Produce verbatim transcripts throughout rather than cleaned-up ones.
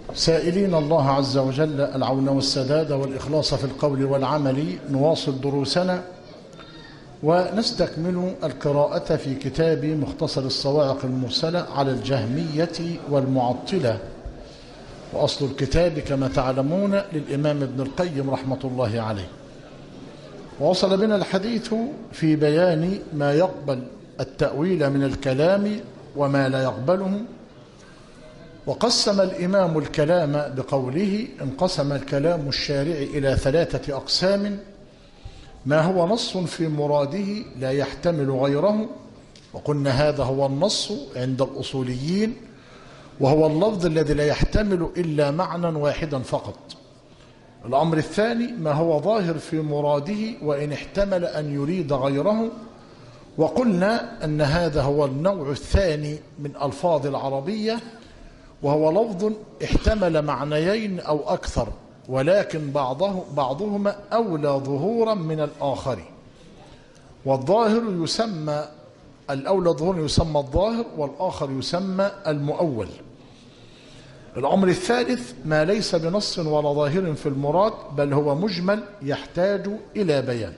سائلين الله عز وجل العون والسداد والإخلاص في القول والعمل، نواصل دروسنا ونستكمل القراءة في كتاب مختصر الصواعق المرسلة على الجهمية والمعطلة، وأصل الكتاب كما تعلمون للإمام ابن القيم رحمة الله عليه. ووصل بنا الحديث في بيان ما يقبل التأويل من الكلام وما لا يقبله. وقسم الإمام الكلام بقوله: انقسم الكلام الشارع إلى ثلاثة أقسام: ما هو نص في مراده لا يحتمل غيره، وقلنا هذا هو النص عند الأصوليين، وهو اللفظ الذي لا يحتمل إلا معنى واحدا فقط. الأمر الثاني: ما هو ظاهر في مراده وإن احتمل أن يريد غيره، وقلنا أن هذا هو النوع الثاني من ألفاظ العربية، وهو لفظ احتمل معنيين أو أكثر، ولكن بعضه بعضهما أولى ظهورا من الآخر. والظاهر يسمى الأولى ظهورا يسمى الظاهر، والآخر يسمى المؤول. الأمر الثالث: ما ليس بنص ولا ظاهر في المراد، بل هو مجمل يحتاج إلى بيان.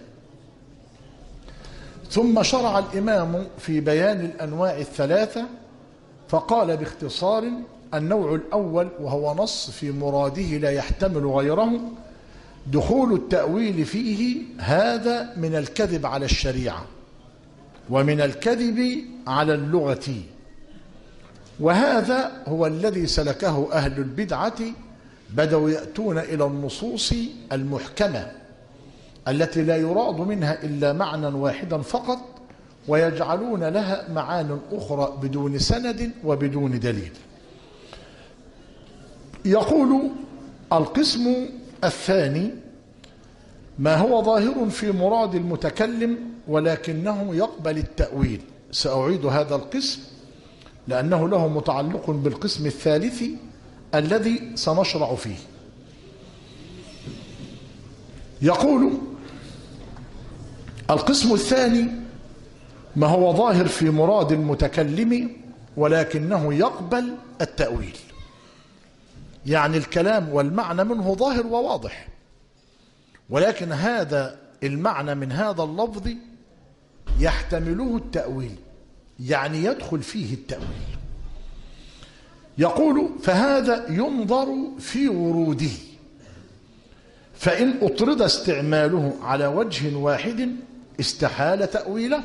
ثم شرع الإمام في بيان الأنواع الثلاثة، فقال باختصار: النوع الأول وهو نص في مراده لا يحتمل غيره، دخول التأويل فيه هذا من الكذب على الشريعة ومن الكذب على اللغة، وهذا هو الذي سلكه أهل البدعة، بدأوا يأتون إلى النصوص المحكمة التي لا يراد منها إلا معنى واحدا فقط، ويجعلون لها معان أخرى بدون سند وبدون دليل. يقول القسم الثاني: ما هو ظاهر في مراد المتكلم ولكنه يقبل التأويل. سأعيد هذا القسم لأنه له متعلق بالقسم الثالث الذي سنشرع فيه. يقول القسم الثاني: ما هو ظاهر في مراد المتكلم ولكنه يقبل التأويل، يعني الكلام والمعنى منه ظاهر وواضح، ولكن هذا المعنى من هذا اللفظ يحتمله التأويل، يعني يدخل فيه التأويل. يقول: فهذا ينظر في وروده، فإن أطرد استعماله على وجه واحد استحال تأويله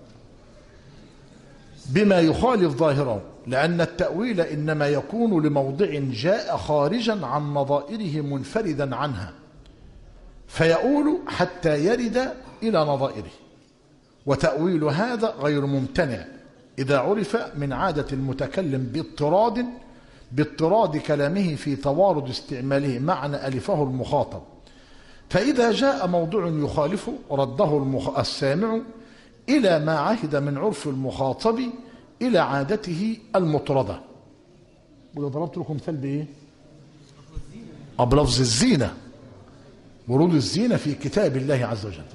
بما يخالف ظاهره، لأن التأويل إنما يكون لموضع جاء خارجا عن نظائره منفردا عنها، فيؤول حتى يرد إلى نظائره. وتأويل هذا غير ممتنع إذا عرف من عادة المتكلم باضطراد باضطراد كلامه في توارد استعماله معنى ألفه المخاطب، فإذا جاء موضوع يخالفه رده السامع إلى ما عهد من عرف المخاطب إلى عادته المطردة. وإذا ضربت لكم مثال بإيه؟ بلفظ الزينة، ورود الزينة في كتاب الله عز وجل.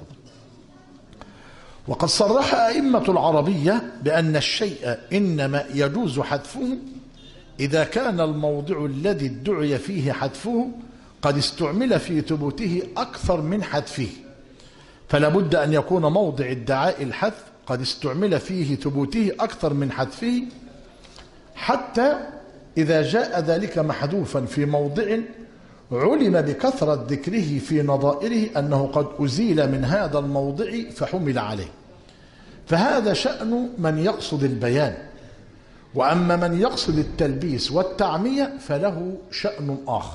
وقد صرح أئمة العربية بأن الشيء إنما يجوز حذفه إذا كان الموضع الذي ادعي فيه حذفه قد استعمل في ثبوته أكثر من حذفه، فلا بد أن يكون موضع ادعاء الحذف قد استعمل فيه ثبوته أكثر من حذفه، حتى إذا جاء ذلك محذوفا في موضع علم بكثرة ذكره في نظائره أنه قد أزيل من هذا الموضع فحمل عليه. فهذا شأن من يقصد البيان، وأما من يقصد التلبيس والتعمية فله شأن آخر.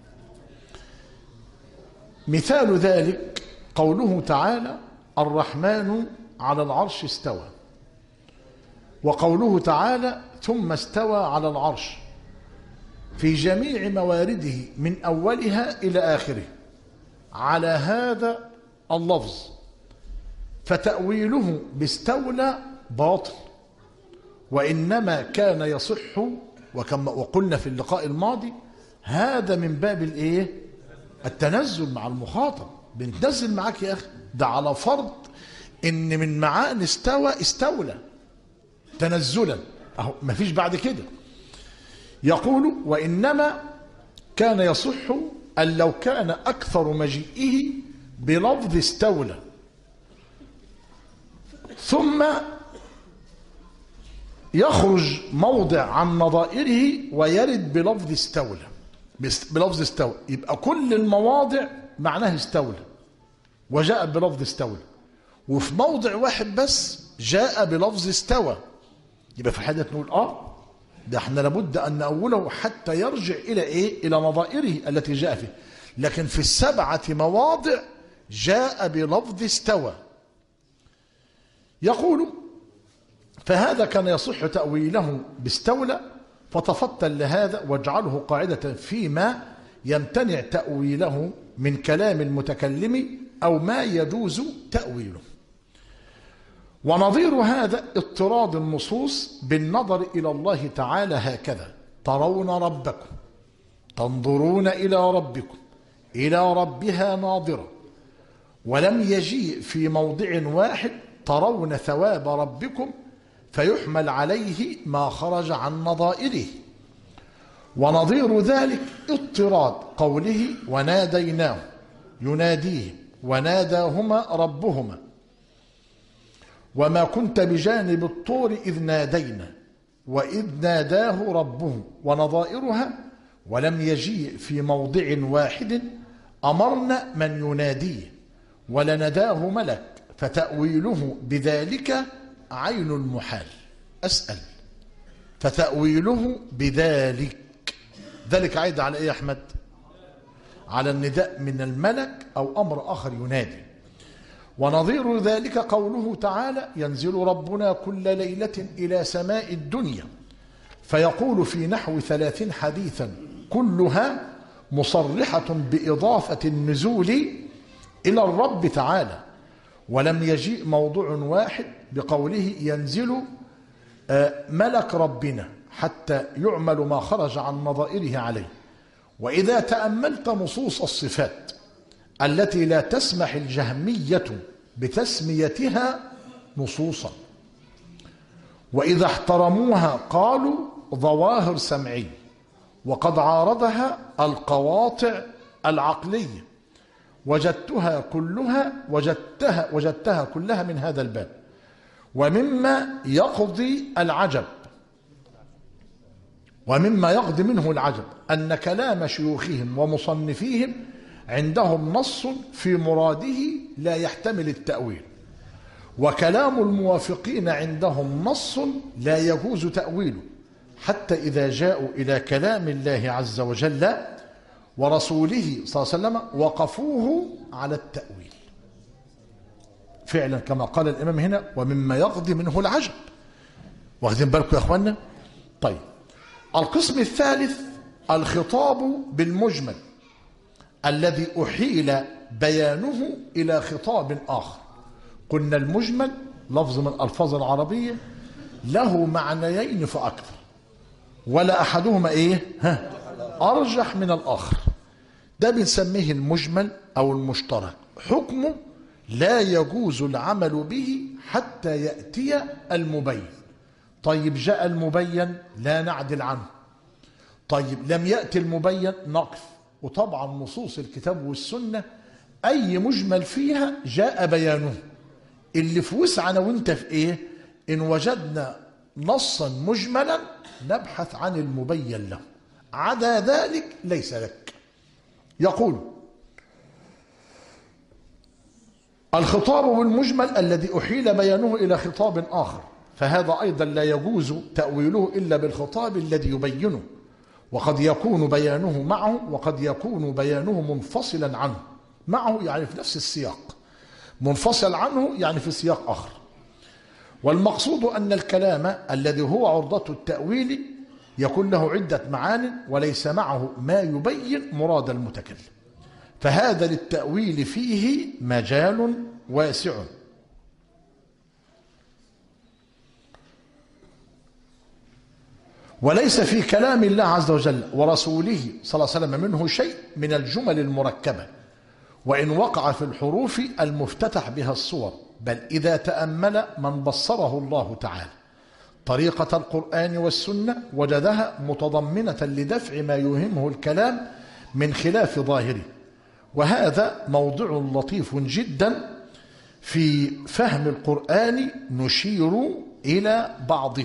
مثال ذلك قوله تعالى: الرحمن على العرش استوى، وقوله تعالى: ثم استوى على العرش، في جميع موارده من أولها إلى آخره على هذا اللفظ، فتأويله باستولى باطل، وإنما كان يصح، وكما وقلنا في اللقاء الماضي هذا من باب الإيه؟ التنزل مع المخاطب. بنتنزل معاك يا أخي، ده على فرض إن من معاني استوى استولى تنزلا، أهو مفيش بعد كده. يقول: وإنما كان يصح أن لو كان أكثر مجيئه بلفظ استولى ثم يخرج موضع عن نظائره ويرد بلفظ استولى بلفظ استولى، يبقى كل المواضع معناه استولى وجاء بلفظ استولى، وفي موضع واحد بس جاء بلفظ استوى، يبقى في حاجة نقول اه ده احنا لابد ان نأوله حتى يرجع الى ايه؟ الى نظائره التي جاء فيه. لكن في السبعة مواضع جاء بلفظ استوى. يقول فهذا كان يصح تأويله باستولى، فتفطن لهذا واجعله قاعدة فيما يمتنع تأويله من كلام المتكلم أو ما يجوز تأويله. ونظير هذا اضطراد النصوص بالنظر إلى الله تعالى هكذا: ترون ربكم، تنظرون إلى ربكم، إلى ربها ناظرة. ولم يجيء في موضع واحد ترون ثواب ربكم فيحمل عليه ما خرج عن نظائره. ونظير ذلك اضطراد قوله وناديناه يناديه وناداهما ربهما وما كنت بجانب الطور إذ نادينا وإذ ناداه ربه ونظائرها. ولم يجيء في موضع واحد أمرنا من يناديه ولنداه ملك، فتأويله بذلك عين المحال. أسأل فتأويله بذلك، ذلك عايد على إيه يا أحمد؟ على النداء من الملك أو أمر آخر ينادي. ونظير ذلك قوله تعالى: ينزل ربنا كل ليلة إلى سماء الدنيا فيقول في نحو ثلاثين حديثا كلها مصرحة بإضافة النزول إلى الرب تعالى. ولم يجيء موضوع واحد بقوله ينزل ملك ربنا حتى يعمل ما خرج عن نظائره عليه. وإذا تأملت نصوص الصفات التي لا تسمح الجهمية بتسميتها نصوصا، وإذا احترموها قالوا ظواهر سمعية، وقد عارضها القواطع العقلية، وجدتها كلها وجدتها وجدتها كلها من هذا الباب. ومما يقضي العجب ومما يقضي منه العجب أن كلام شيوخهم ومصنفيهم عندهم نص في مراده لا يحتمل التأويل، وكلام الموافقين عندهم نص لا يجوز تأويله، حتى إذا جاءوا إلى كلام الله عز وجل ورسوله صلى الله عليه وسلم وقفوه على التأويل فعلا كما قال الإمام هنا: ومما يقضي منه العجب. واخدين بالكم يا أخوانا؟ طيب، القسم الثالث الخطاب بالمجمل الذي أحيل بيانه إلى خطاب آخر. قلنا المجمل لفظ من الألفاظ العربية له معنيين فأكثر، ولا أحدهما إيه؟ ها أرجح من الآخر. ده بنسميه المجمل أو المشترك، حكمه لا يجوز العمل به حتى يأتي المبين. طيب جاء المبين لا نعدل عنه، طيب لم يأتي المبين نقف. وطبعا نصوص الكتاب والسنة أي مجمل فيها جاء بيانه. اللي في وسعنا وانت في ايه؟ إن وجدنا نصا مجملا نبحث عن المبين له، عدا ذلك ليس لك. يقول: الخطاب بالمجمل الذي أحيل بيانه إلى خطاب آخر، فهذا أيضا لا يجوز تأويله إلا بالخطاب الذي يبينه، وقد يكون بيانه معه وقد يكون بيانه منفصلا عنه. معه يعني في نفس السياق، منفصل عنه يعني في سياق آخر. والمقصود أن الكلام الذي هو عرضة التأويل يكون له عدة معان وليس معه ما يبين مراد المتكلم، فهذا للتأويل فيه مجال واسع. وليس في كلام الله عز وجل ورسوله صلى الله عليه وسلم منه شيء من الجمل المركبة، وإن وقع في الحروف المفتتح بها الصور، بل إذا تأمل من بصره الله تعالى طريقة القرآن والسنة وجدها متضمنة لدفع ما يوهمه الكلام من خلاف ظاهره، وهذا موضع لطيف جدا في فهم القرآن نشير إلى بعضه.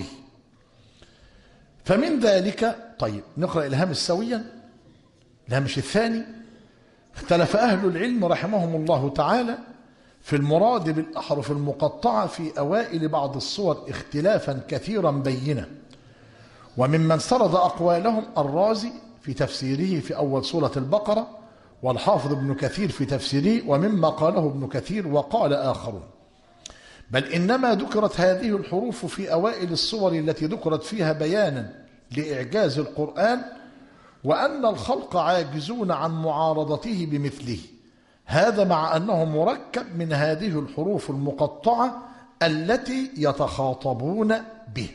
فمن ذلك، طيب نقرأ الهامش سويا. الهامش الثاني: اختلف أهل العلم رحمهم الله تعالى في المراد بالأحرف المقطعة في أوائل بعض الصور اختلافا كثيرا بينا، وممن سرد أقوالهم الرازي في تفسيره في أول سورة البقرة، والحافظ ابن كثير في تفسيره، ومما قاله ابن كثير وقال آخرون، بل إنما ذكرت هذه الحروف في أوائل الصور التي ذكرت فيها بيانا لإعجاز القرآن، وأن الخلق عاجزون عن معارضته بمثله، هذا مع أنه مركب من هذه الحروف المقطعة التي يتخاطبون به.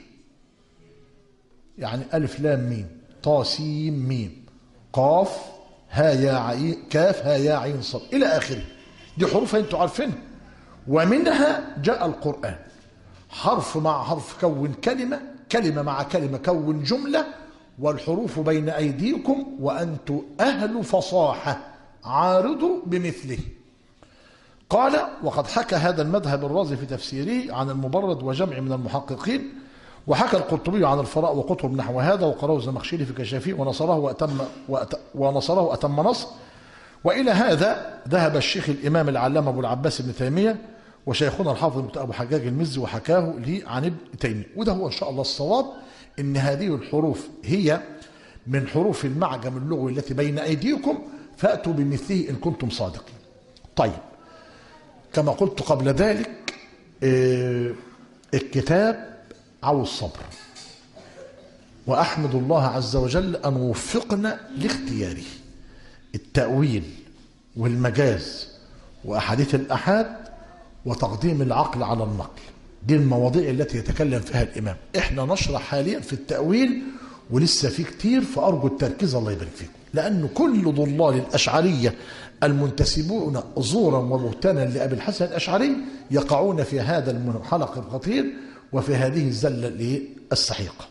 يعني ألف لام ميم طا سين ميم قاف ها يا عين كاف ها يا عين صاد إلى آخره، دي حروف أنتم عارفينها، ومنها جاء القرآن، حرف مع حرف كون كلمة، كلمة مع كلمة كون جملة، والحروف بين أيديكم وأنتم أهل فصاحة عارضوا بمثله. قال: وقد حكى هذا المذهب الرازي في تفسيره عن المبرد وجمع من المحققين، وحكى القرطبي عن الفراء وقطب نحو هذا، وقرأه الزمخشري في كشافيه ونصره وأتم ونصره أتم نصر. وإلى هذا ذهب الشيخ الإمام العلامة أبو العباس بن تيمية، وشيخنا الحافظ أبو حجاج المزي وحكاه لي عن ابن تيمية. وده هو إن شاء الله الصواب، إن هذه الحروف هي من حروف المعجم اللغوي التي بين أيديكم، فأتوا بمثله إن كنتم صادقين. طيب، كما قلت قبل ذلك، الكتاب عاوز صبر، وأحمد الله عز وجل أن وفقنا لاختياره. التأويل والمجاز وأحاديث الأحاد وتقديم العقل على النقل، دي المواضيع التي يتكلم فيها الإمام. إحنا نشرح حاليا في التأويل ولسه في كتير، فأرجو التركيز الله يبارك فيكم، لأن كل ضلال الأشعرية المنتسبون زورا وبهتانا لأبي الحسن الأشعري يقعون في هذا المنحلق الخطير وفي هذه الزلة السحيقة.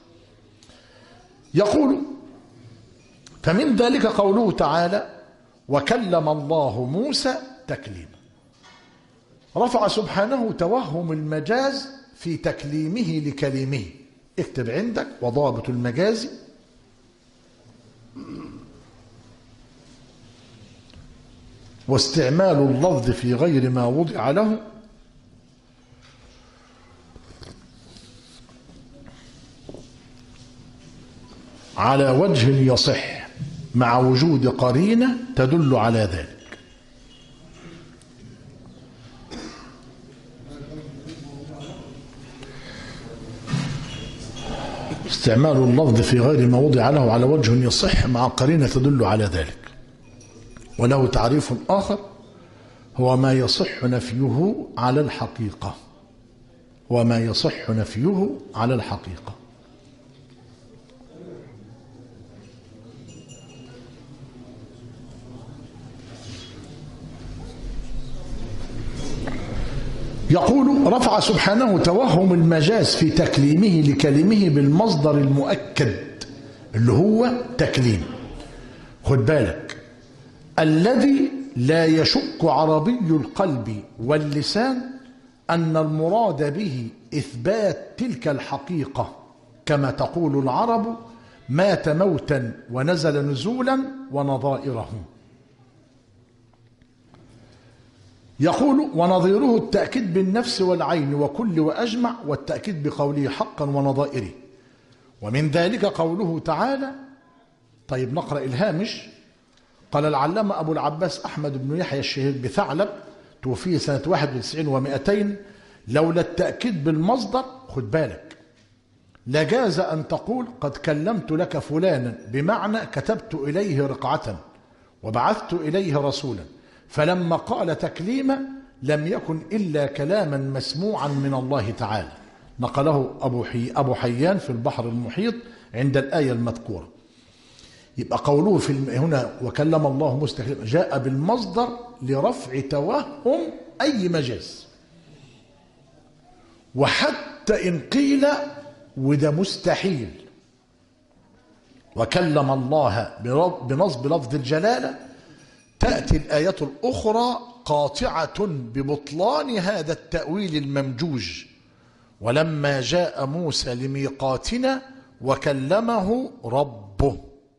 يقول: فمن ذلك قوله تعالى: وكلم الله موسى تكليما. رفع سبحانه توهم المجاز في تكليمه لكلمه. اكتب عندك: وضابط المجاز واستعمال اللفظ في غير ما وضع له على وجه يصح مع وجود قرينة تدل على ذلك. استعمال اللفظ في غير ما وضع له على وجه يصح مع قرينة تدل على ذلك. وله تعريف آخر، هو ما يصح نفيه على الحقيقة، وما يصح نفيه على الحقيقة. يقول: رفع سبحانه توهم المجاز في تكليمه لكلمه بالمصدر المؤكد اللي هو تكليم. خد بالك، الذي لا يشك عربي القلب واللسان أن المراد به إثبات تلك الحقيقة، كما تقول العرب: مات موتا ونزل نزولا ونظائره. يقول: ونظيره التأكيد بالنفس والعين وكل وأجمع، والتأكيد بقوله حقا ونظائره. ومن ذلك قوله تعالى. طيب نقرأ الهامش. قال العلامة أبو العباس أحمد بن يحيى الشهير بثعلب، توفي سنة واحد وتسعين ومائتين: لولا التأكيد بالمصدر، خد بالك، لجاز أن تقول قد كلمت لك فلانا، بمعنى كتبت إليه رقعة وبعثت إليه رسولا، فلما قال تكليما لم يكن إلا كلاما مسموعا من الله تعالى. نقله أبو, حي أبو حيان في البحر المحيط عند الآية المذكورة. يبقى قوله في هنا وكلم الله موسى تكليما جاء بالمصدر لرفع توهم أي مجاز. وحتى إن قيل وده مستحيل، وكلم الله بنصب لفظ الجلالة، تأتي الآية الأخرى قاطعة ببطلان هذا التأويل الممجوج. ولما جاء موسى لميقاتنا وكلمه ربه.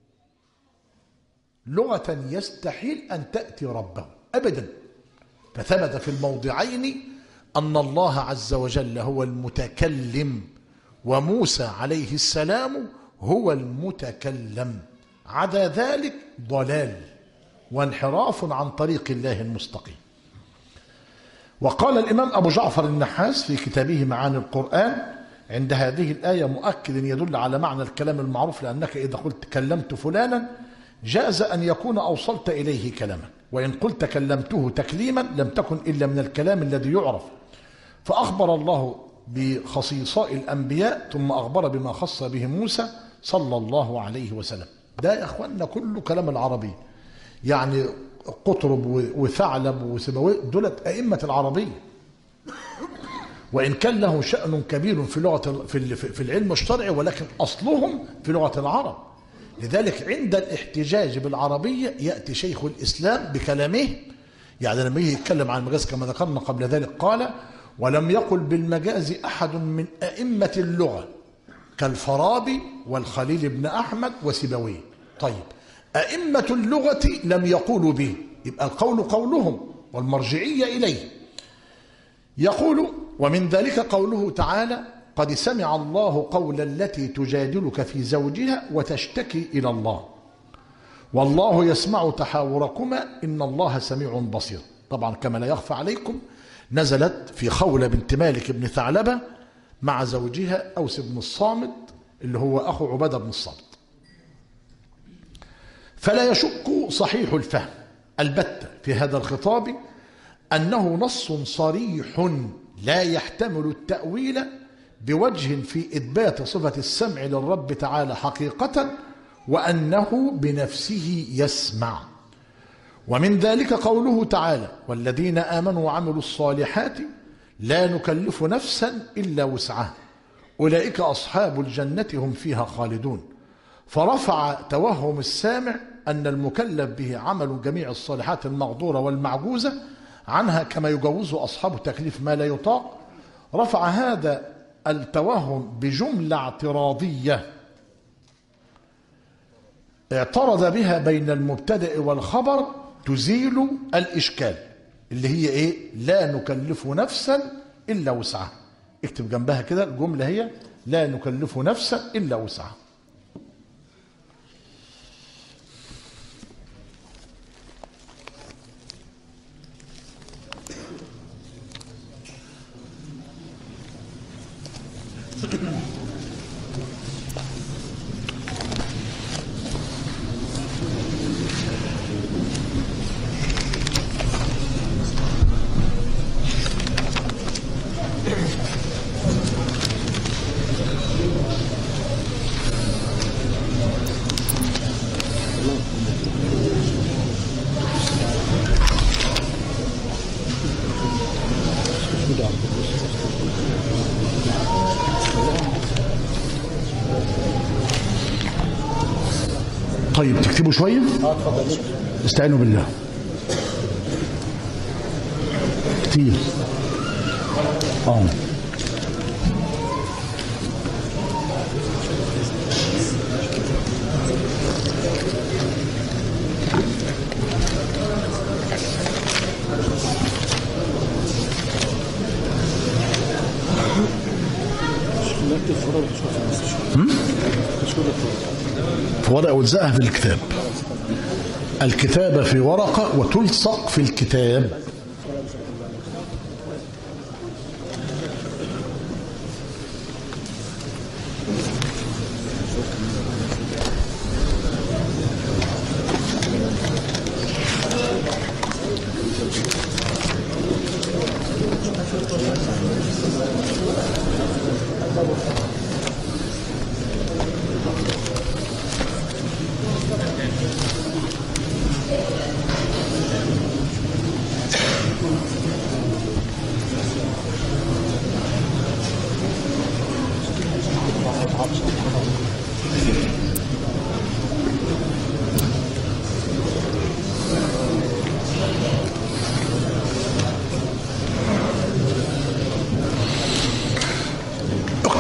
لغة يستحيل أن تأتي ربه أبدا. فثبت في الموضعين أن الله عز وجل هو المتكلم وموسى عليه السلام هو المتكلم. عدا ذلك ضلال وانحراف عن طريق الله المستقيم. وقال الإمام أبو جعفر النحاس في كتابه معاني القرآن عند هذه الآية مؤكد يدل على معنى الكلام المعروف، لأنك إذا قلت كلمت فلانا جاز أن يكون أوصلت إليه كلاما، وإن قلت كلمته تكليما لم تكن إلا من الكلام الذي يعرف. فأخبر الله بخصيصاء الأنبياء ثم أخبر بما خص به موسى صلى الله عليه وسلم. ده يا أخواننا كله كلام العربي، يعني قطرب وثعلب وسبوي دولت أئمة العربية، وإن كان له شأن كبير في لغة في العلم الشرعي، ولكن أصلهم في لغة العرب. لذلك عند الاحتجاج بالعربية يأتي شيخ الإسلام بكلامه، يعني لما يجي يتكلم عن المجاز كما ذكرنا قبل ذلك قال: ولم يقل بالمجاز أحد من أئمة اللغة كالفارابي والخليل بن أحمد وسيبويه. طيب أئمة اللغة لم يقولوا به، يبقى القول قولهم والمرجعية إليه. يقول: ومن ذلك قوله تعالى: قد سمع الله قول التي تجادلك في زوجها وتشتكي إلى الله والله يسمع تحاوركما إن الله سميع بصير. طبعا كما لا يخفى عليكم نزلت في خولة بنت مالك بن ثعلبة مع زوجها أوس بن الصامت اللي هو أخو عبادة بن الصامت. فلا يشك صحيح الفهم البتة في هذا الخطاب أنه نص صريح لا يحتمل التأويل بوجه في إثبات صفة السمع للرب تعالى حقيقة، وأنه بنفسه يسمع. ومن ذلك قوله تعالى: والذين آمنوا وعملوا الصالحات لا نكلف نفسا إلا وسعها أولئك أصحاب الجنة هم فيها خالدون. فرفع توهم السامع أن المكلف به عمل جميع الصالحات المقدورة والمعجوزة عنها كما يجوز أصحاب تكليف ما لا يطاق. رفع هذا التوهم بجملة اعتراضية اعترض بها بين المبتدأ والخبر تزيل الإشكال، اللي هي إيه؟ لا نكلف نفسا إلا وسعها. اكتب جنبها كده الجملة هي لا نكلف نفسا إلا وسعها. طيب تكتبوا شوية؟ اه اتفضل. استعينوا بالله كتير. اه في ورقة والزقها في الكتاب. الكتابة في ورقة وتلصق في الكتاب.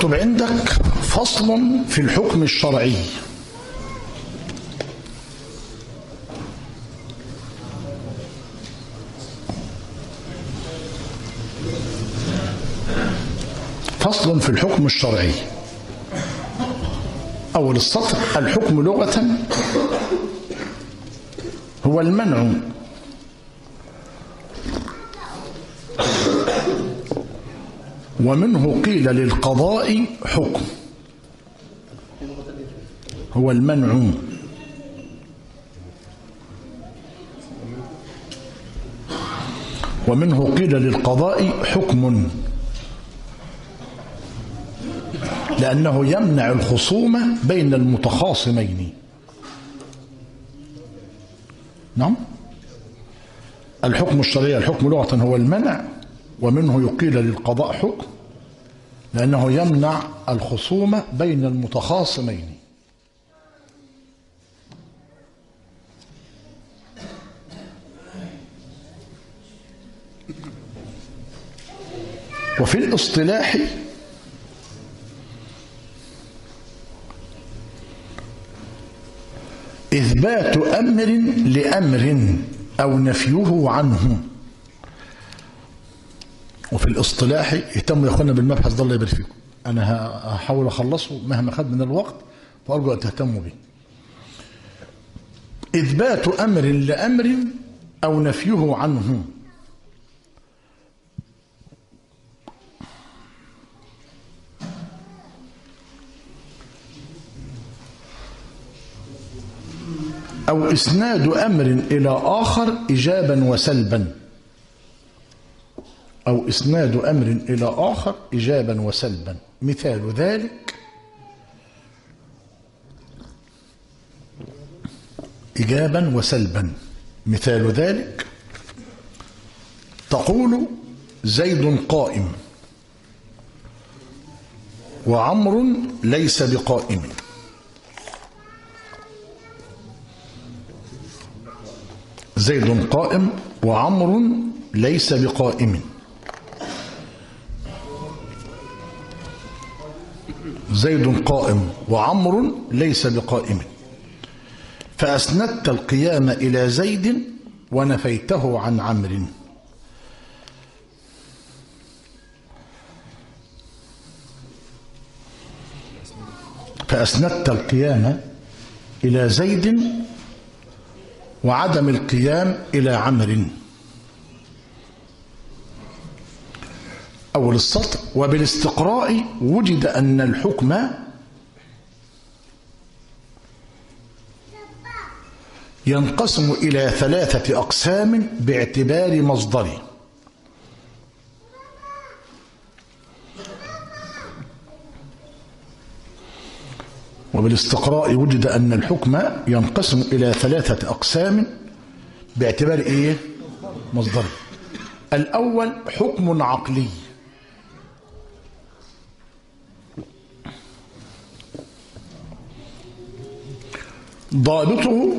اكتب عندك فصل في الحكم الشرعي. فصل في الحكم الشرعي. أول السطر: الحكم لغة هو المنع ومنه قيل للقضاء حكم. هو المنع ومنه قيل للقضاء حكم، لأنه يمنع الخصومة بين المتخاصمين. نعم. الحكم الشرعي الحكم لغة هو المنع ومنه يقيل للقضاء حكم، لأنه يمنع الخصومة بين المتخاصمين. وفي الاصطلاح إثبات أمر لأمر أو نفيه عنه. وفي الاصطلاح اهتموا يا أخوانا بالمبحث ده، الله يبارك فيكم. أنا هحاول أخلصه مهما خد من الوقت، فأرجو أن تهتموا به. إثبات أمر لأمر أو نفيه عنه. أو إسناد أمر إلى آخر إيجابا وسلبا. أو إسناد أمر إلى آخر إيجابا وسلبا. مثال ذلك: إيجابا وسلبا. مثال ذلك: تقول زيد قائم وعمر ليس بقائم. زيد قائم وعمر ليس بقائم. زيد قائم وعمر ليس بقائم، فأسندت القيام إلى زيد ونفيته عن عمرو. فأسندت القيام إلى زيد وعدم القيام إلى عمرو. أول السطر: وبالاستقراء وجد أن الحكم ينقسم إلى ثلاثة أقسام باعتبار مصدره. وبالاستقراء وجد أن الحكم ينقسم إلى ثلاثة أقسام باعتبار إيه؟ مصدره. الأول حكم عقلي، ضابطه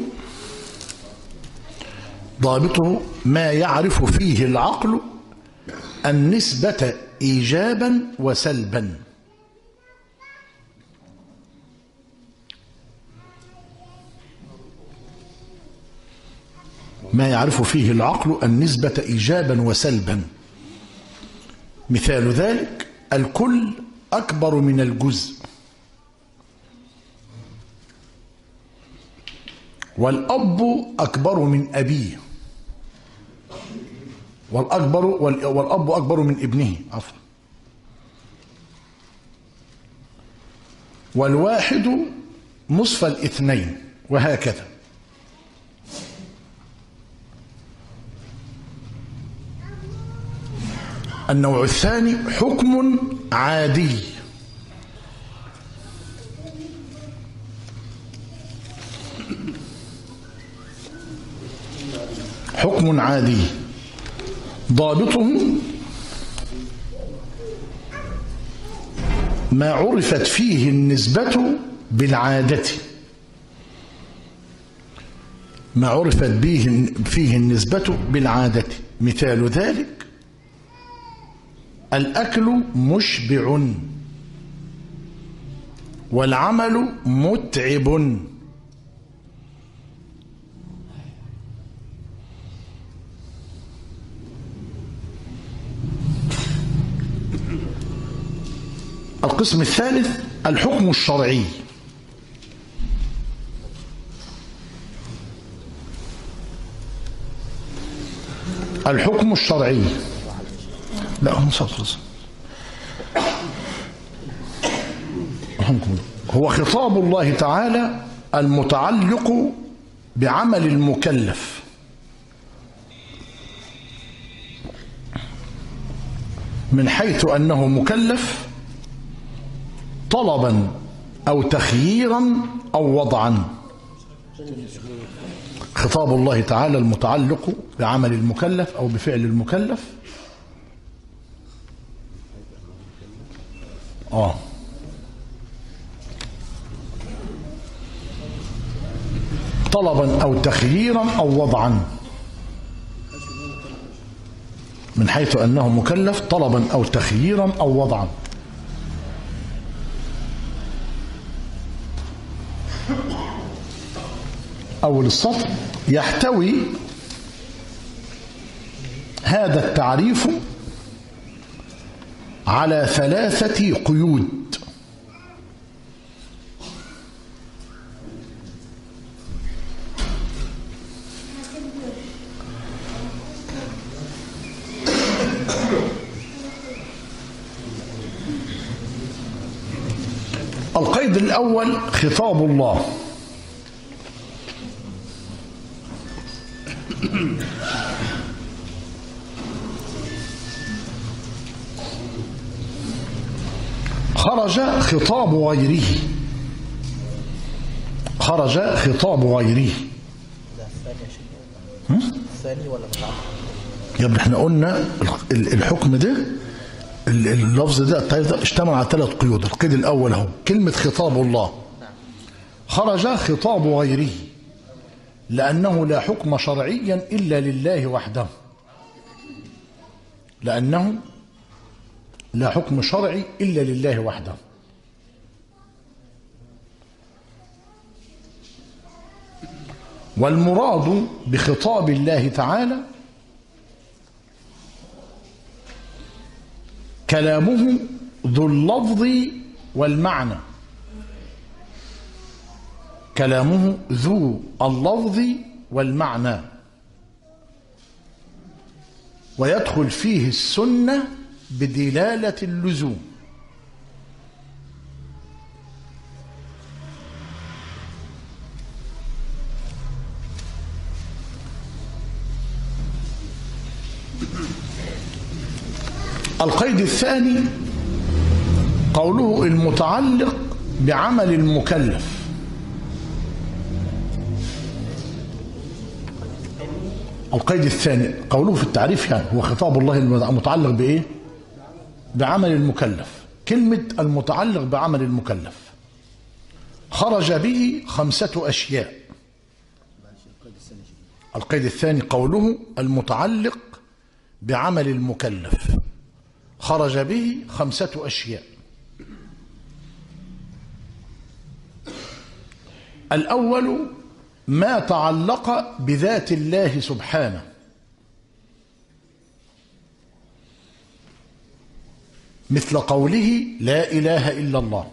ضابطه ما يعرف فيه العقل النسبة إيجابا وسلبا. ما يعرف فيه العقل النسبة إيجابا وسلبا. مثال ذلك: الكل أكبر من الجزء، والأب أكبر من أبيه، والأكبر والأب أكبر من ابنه، عفوا، والواحد نصف الاثنين، وهكذا. النوع الثاني حكم عادي، حكم عادي ضابطه ما عرفت فيه النسبة بالعادة. ما عرفت به فيه النسبة بالعادة. مثال ذلك: الأكل مشبع والعمل متعب. القسم الثالث الحكم الشرعي. الحكم الشرعي لا هم خلص هو خطاب الله تعالى المتعلق بعمل المكلف من حيث أنه مكلف طلبا أو تخييرا أو وضعا. خطاب الله تعالى المتعلق بعمل المكلف أو بفعل المكلف آه طلبا أو تخييرا أو وضعا، من حيث أنه مكلف طلبا أو تخييرا أو وضعا. أول السطر يحتوي هذا التعريف على ثلاثة قيود. القيد الأول خطاب الله. خرج خطاب غيره. خرج خطاب غيره. الثاني ولا متعلق؟ يا ابني احنا قلنا الحكم ده اللفظ ده اشتمل على ثلاث قيود. القيد الاول اهو كلمه خطاب الله. خرج خطاب غيره لانه لا حكم شرعيا الا لله وحده. لانه لا حكم شرعي الا لله وحده. والمراد بخطاب الله تعالى كلامه ذو اللفظ والمعنى. كلامه ذو اللفظ والمعنى، ويدخل فيه السنة بدلالة اللزوم. القيد الثاني قوله المتعلق بعمل المكلف. القيد الثاني قوله في التعريف يعني هو خطاب الله المتعلق بإيه؟ بعمل المكلف. كلمة المتعلق بعمل المكلف خرج به خمسة أشياء. القيد الثاني قوله المتعلق بعمل المكلف خرج به خمسة أشياء. الأول ما تعلق بذات الله سبحانه، مثل قوله لا إله إلا الله.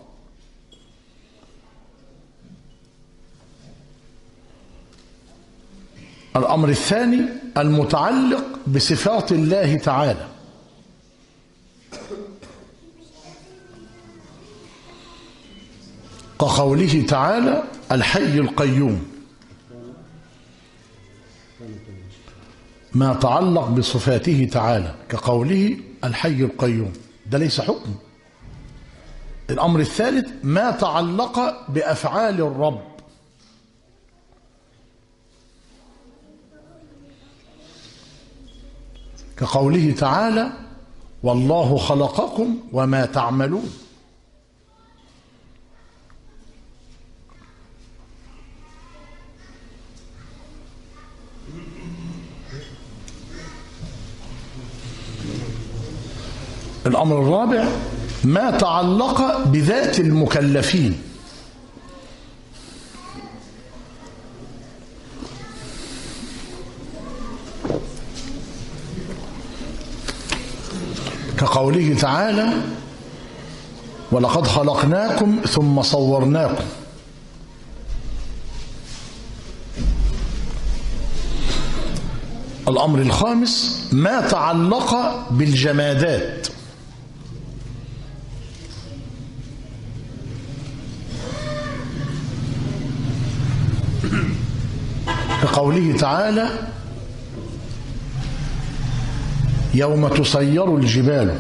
الأمر الثاني المتعلق بصفات الله تعالى، كقوله تعالى الحي القيوم. ما تعلق بصفاته تعالى كقوله الحي القيوم، ده ليس حكم. الأمر الثالث ما تعلق بأفعال الرب، كقوله تعالى والله خلقكم وما تعملون. الأمر الرابع ما تعلق بذات المكلفين، كقوله تعالى ولقد خلقناكم ثم صورناكم. الأمر الخامس ما تعلق بالجمادات، كقوله تعالى يوم تسير الجبال.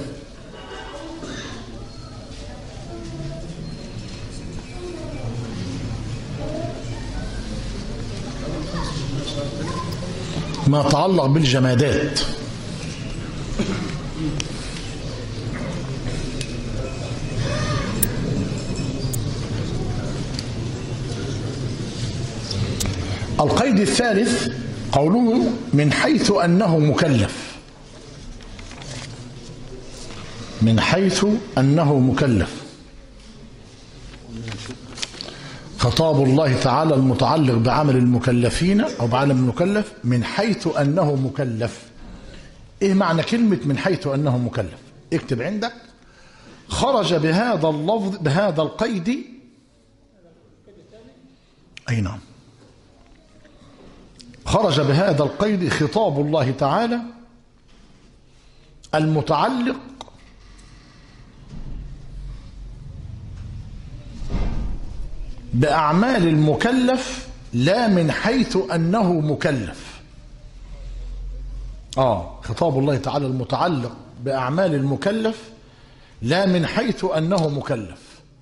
ما تعلق بالجمادات. القيد الثالث قوله من حيث أنه مكلف، من حيث أنه مكلف، خطاب الله تعالى المتعلق بعمل المكلفين أو بعمل المكلف من حيث أنه مكلف. إيه معنى كلمة من حيث أنه مكلف؟ اكتب عندك خرج بهذا اللفظ بهذا القيد. أي نعم، خرج بهذا القيد خطاب الله تعالى المتعلق بأعمال المكلف لا من حيث أنه مكلف. آه خطاب الله تعالى المتعلق بأعمال المكلف لا من حيث أنه مكلف،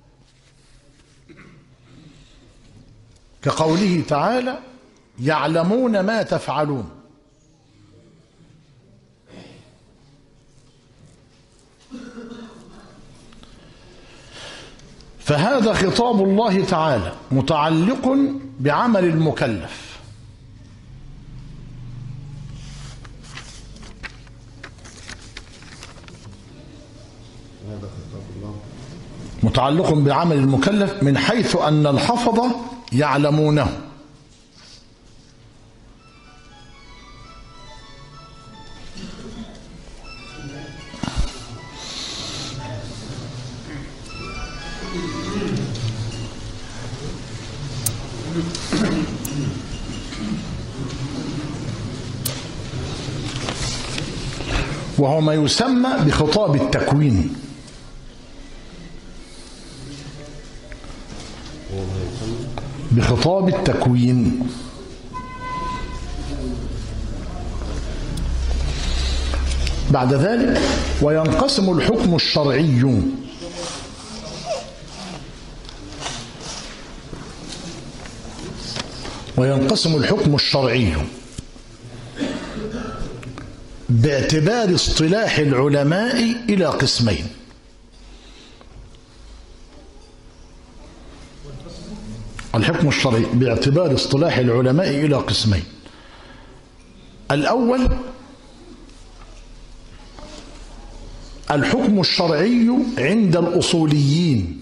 كقوله تعالى يعلمون ما تفعلون. فهذا خطاب الله تعالى متعلق بعمل المكلف، متعلق بعمل المكلف من حيث أن الحفظة يعلمونه. وهو ما يسمى بخطاب التكوين. بخطاب التكوين. بعد ذلك وينقسم الحكم الشرعي وينقسم الحكم الشرعي باعتبار اصطلاح العلماء إلى قسمين. الحكم الشرعي باعتبار اصطلاح العلماء إلى قسمين. الأول الحكم الشرعي عند الأصوليين،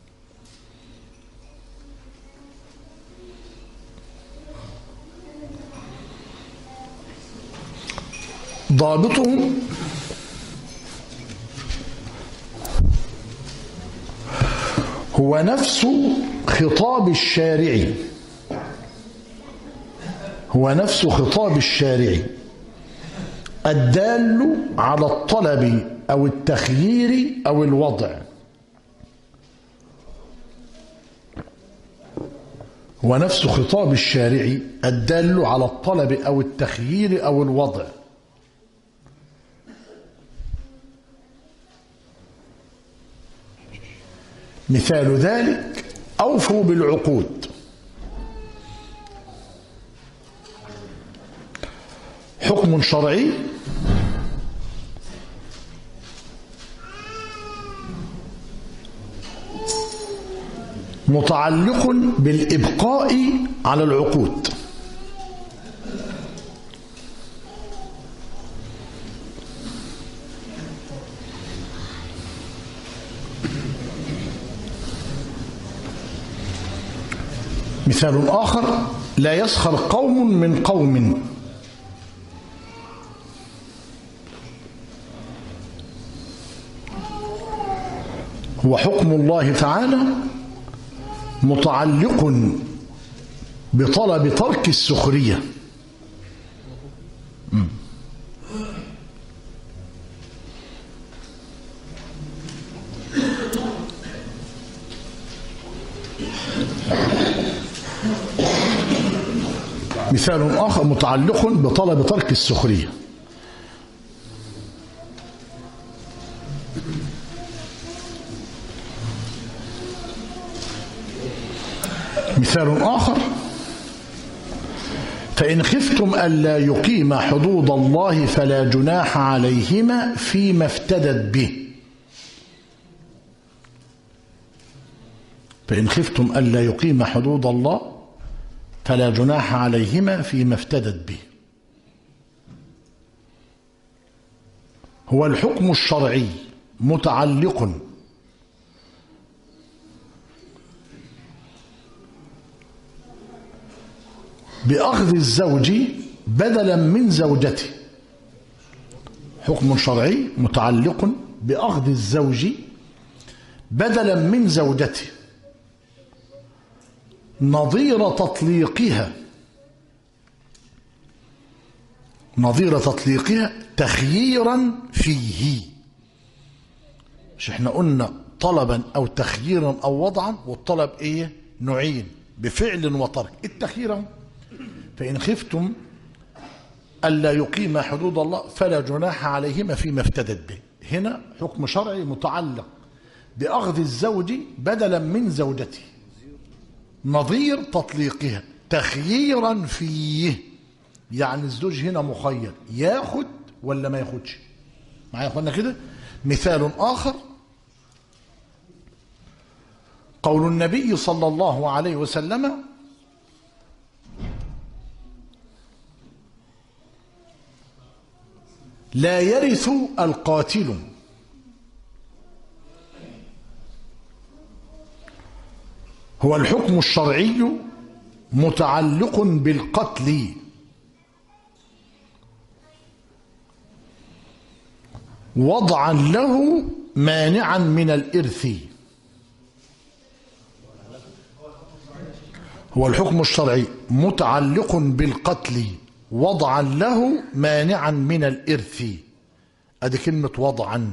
ضابطه هو نفس خطاب الشارع، هو نفس خطاب الشارع الدال على الطلب أو التخيير أو الوضع. هو نفس خطاب الشارع الدال على الطلب أو التخيير أو الوضع. مثال ذلك أوفوا بالعقود. حكم شرعي متعلق بالإبقاء على العقود. مثال آخر لا يسخر قوم من قوم. هو حكم الله تعالى متعلق بطلب ترك السخرية. م. مثال آخر متعلق بطلب ترك السخرية. مثال آخر فإن خفتم ألا يقيم حدود الله فلا جناح عليهما فيما افتدت به. فإن خفتم ألا يقيم حدود الله فلا جناح عليهما فيما افتدت به. هو الحكم الشرعي متعلق بأخذ الزوج بدلا من زوجته. حكم شرعي متعلق بأخذ الزوج بدلا من زوجته نظير تطليقها نظير تطليقها تخييرا فيه. مش احنا قلنا طلبا أو تخييرا أو وضعا، والطلب ايه؟ نوعين، بفعل وترك. التخيير فإن خفتم ألا يقيم حدود الله فلا جناح عليهما فيما افتدت به. هنا حكم شرعي متعلق بأخذ الزوج بدلا من زوجته نظير تطليقها تخييرا فيه. يعني الزوج هنا مخير، ياخد ولا ما ياخدش. معايا يا اخوانا كده؟ مثال آخر قول النبي صلى الله عليه وسلم: لا يرث القاتل. هو الحكم الشرعي متعلق بالقتل وضعا له مانعا من الإرث. هو الحكم الشرعي متعلق بالقتل وضعا له مانعا من الإرث. ادي كلمة وضعا.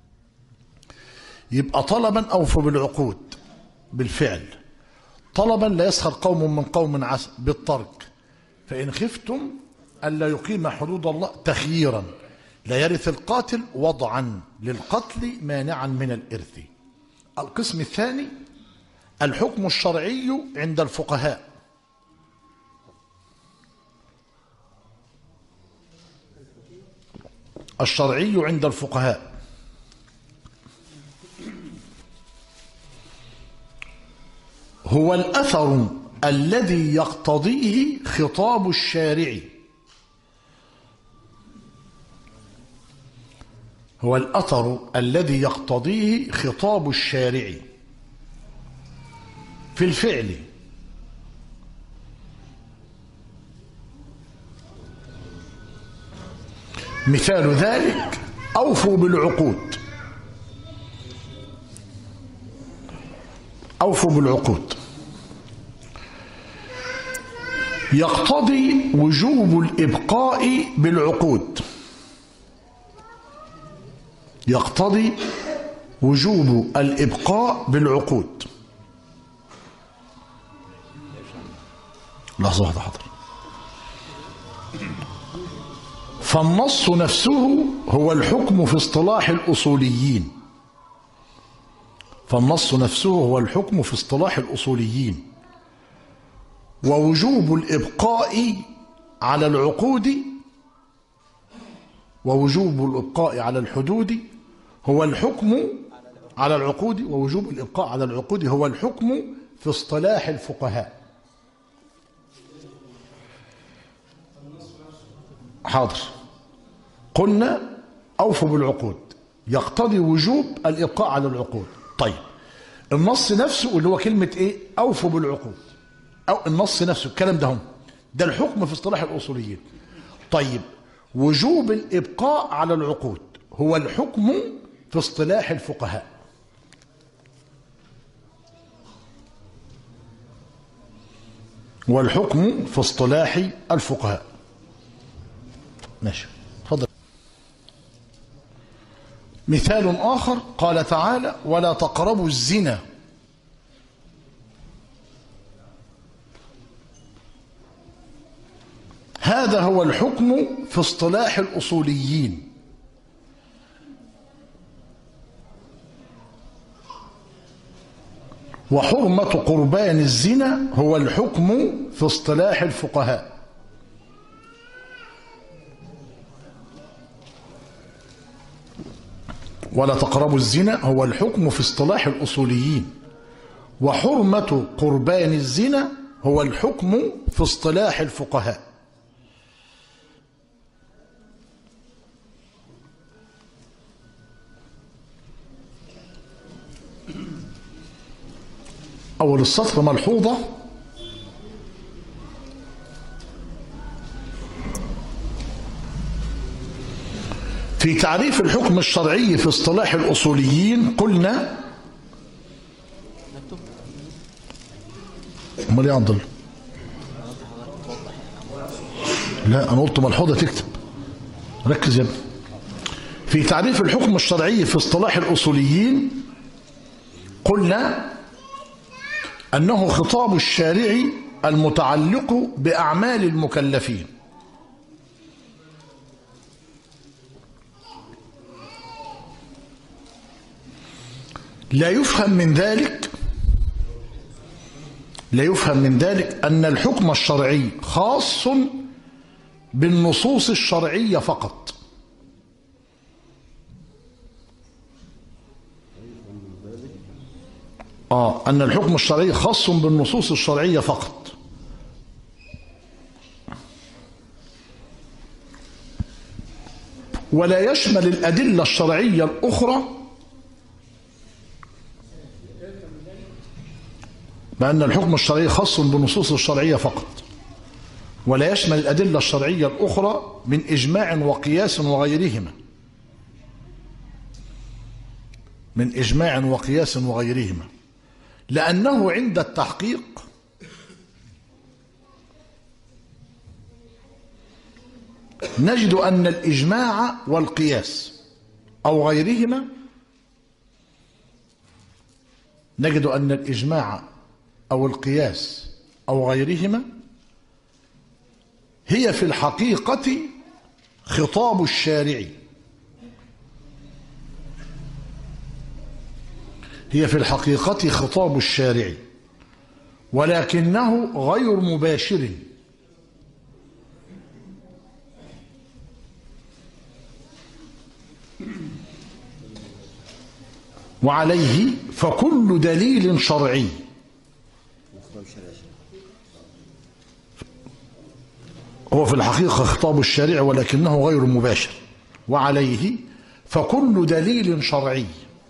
يبقى طلبا أوفوا بالعقود بالفعل، طلبا لا يسخر قوم من قوم عسى بالترك. فإن خفتم ألا يقيم حدود الله تخييرا لا يرث القاتل وضعا للقتل مانعا من الإرث. القسم الثاني الحكم الشرعي عند الفقهاء. الشرعي عند الفقهاء هو الأثر الذي يقتضيه خطاب الشارع. هو الأثر الذي يقتضيه خطاب الشارع في الفعل. مثال ذلك أوفوا بالعقود. أوفوا بالعقود يقتضي وجوب الإبقاء بالعقود. يقتضي وجوب الإبقاء بالعقود. لحظة واحدة حاضر. فالنص نفسه هو الحكم في اصطلاح الأصوليين. فالنص نفسه هو الحكم في اصطلاح الأصوليين. ووجوب الإبقاء على العقود ووجوب الإبقاء على الحدود هو الحكم على العقود ووجوب الإبقاء على العقود هو الحكم في اصطلاح الفقهاء. حاضر. قلنا أوفوا بالعقود يقتضي وجوب الإبقاء على العقود. طيب النص نفسه اللي هو كلمة إيه؟ أوفوا بالعقود. أو النص نفسه الكلام ده هم ده الحكم في اصطلاح الأصوليين. طيب وجوب الإبقاء على العقود هو الحكم في اصطلاح الفقهاء. والحكم في اصطلاح الفقهاء. ماشي، اتفضل. مثال آخر قال تعالى: ولا تقربوا الزنا. هذا هو الحكم في اصطلاح الأصوليين. وحرمة قربان الزنا هو الحكم في اصطلاح الفقهاء. ولا تقربوا الزنا هو الحكم في اصطلاح الأصوليين، وحرمة قربان الزنا هو الحكم في اصطلاح الفقهاء. أول السطر ملحوظة: في تعريف الحكم الشرعي في اصطلاح الأصوليين قلنا. امال ايه يا عبد الله؟ لا، انا قلت ملحوظة تكتب. ركز يا ابني. في تعريف الحكم الشرعي في اصطلاح الأصوليين قلنا أنه خطاب الشارع المتعلق بأعمال المكلفين، لا يفهم من ذلك لا يفهم من ذلك أن الحكم الشرعي خاص بالنصوص الشرعية فقط. آه أن الحكم الشرعي خاص بالنصوص الشرعية فقط، ولا يشمل الأدلة الشرعية الأخرى، بأن الحكم الشرعي خاص بالنصوص الشرعية فقط، ولا يشمل الأدلة الشرعية الأخرى من إجماع وقياس وغيرهما من إجماع وقياس وغيرهما لأنه عند التحقيق نجد أن الإجماع والقياس أو غيرهما نجد أن الإجماع أو القياس أو غيرهما هي في الحقيقة خطاب الشارع هي في الحقيقة خطاب الشارع ولكنه غير مباشر، وعليه فكل دليل شرعي هو في الحقيقة خطاب الشارع ولكنه غير مباشر، وعليه فكل دليل شرعي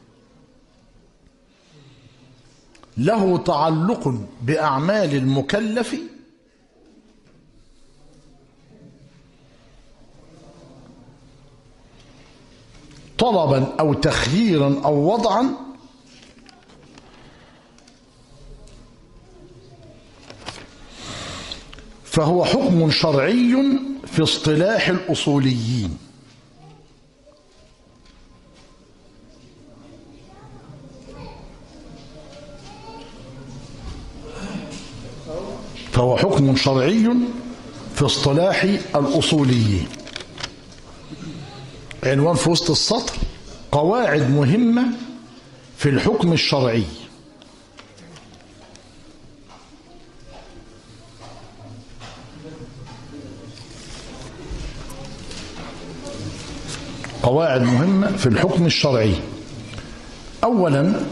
له تعلق بأعمال المكلف طلبا أو تخييرا أو وضعا فهو حكم شرعي في اصطلاح الأصوليين. فهو حكم شرعي في اصطلاح الأصوليين. عنوان في وسط السطر: قواعد مهمة في الحكم الشرعي. قواعد مهمة في الحكم الشرعي. أولا،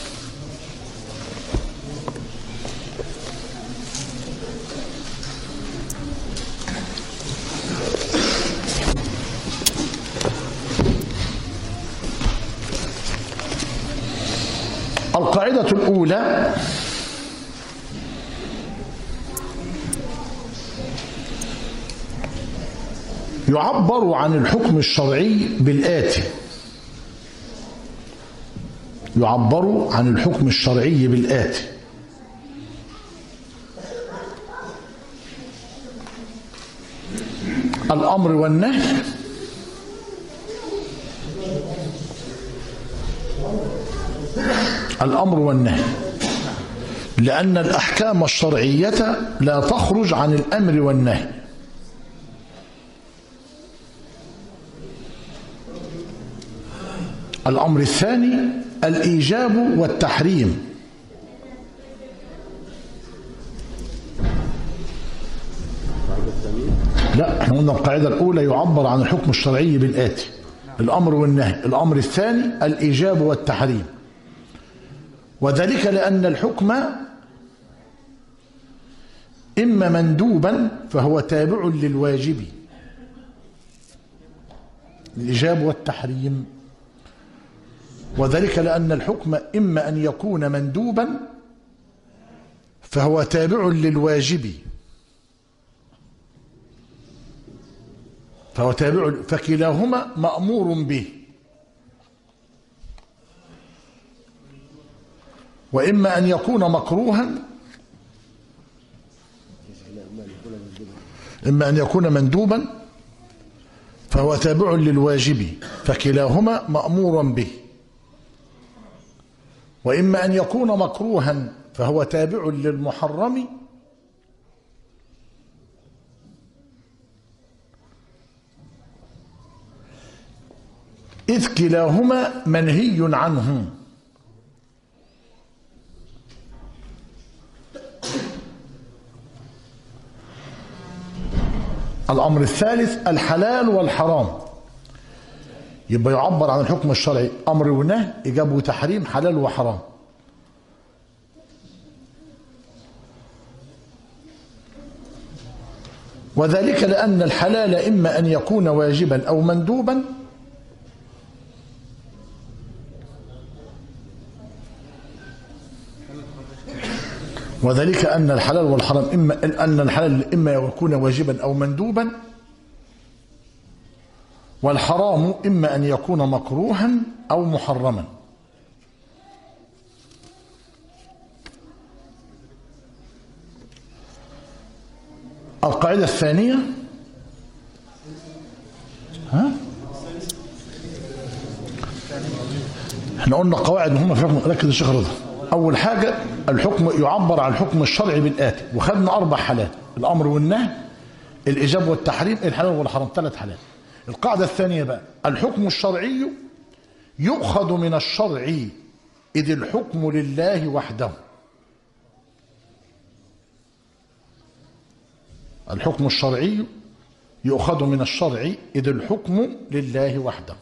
القاعدة الأولى: يعبر عن الحكم الشرعي بالآتي يعبر عن الحكم الشرعي بالآتي الأمر والنهي الأمر والنهي لأن الأحكام الشرعية لا تخرج عن الأمر والنهي. الأمر الثاني الإيجاب والتحريم. لا، احنا قلنا القاعدة الأولى يعبر عن الحكم الشرعي بالآتي: الأمر والنهي. الأمر الثاني الإيجاب والتحريم، وذلك لأن الحكم إما مندوبا فهو تابع للواجب، الإيجاب والتحريم، وذلك لأن الحكم إما أن يكون مندوبا فهو تابع للواجب، فهو تابع، فكلاهما مأمور به، وإما أن يكون مكروها إما أن يكون مندوبا فهو تابع للواجب، فكلاهما مأمور به، وإما أن يكون مكروها فهو تابع للمحرم، إذ كلاهما منهي عنه. الأمر الثالث الحلال والحرام، يبقى يعبر عن الحكم الشرعي أمر ونهي، إيجاب وتحريم، حلال وحرام. وذلك لأن الحلال إما أن يكون واجبا أو مندوبا، وذلك أن الحلال والحرام إما أن الحلال إما يكون واجبا أو مندوبا، والحرام إما أن يكون مكروها أو محرما. القاعدة الثانية ها احنا قلنا قواعد مهمة في الحكم، ركز يا شيخ رضا. أول حاجة الحكم يعبر عن الحكم الشرعي بالآتي، وخدنا أربع حالات: الأمر والنهي، الإيجاب والتحريم، الحلال والحرام، ثلاث حالات. القاعدة الثانية بقى الحكم الشرعي يؤخذ من الشرع إذ الحكم لله وحده. الحكم الشرعي يؤخذ من الشرع إذ الحكم لله وحده.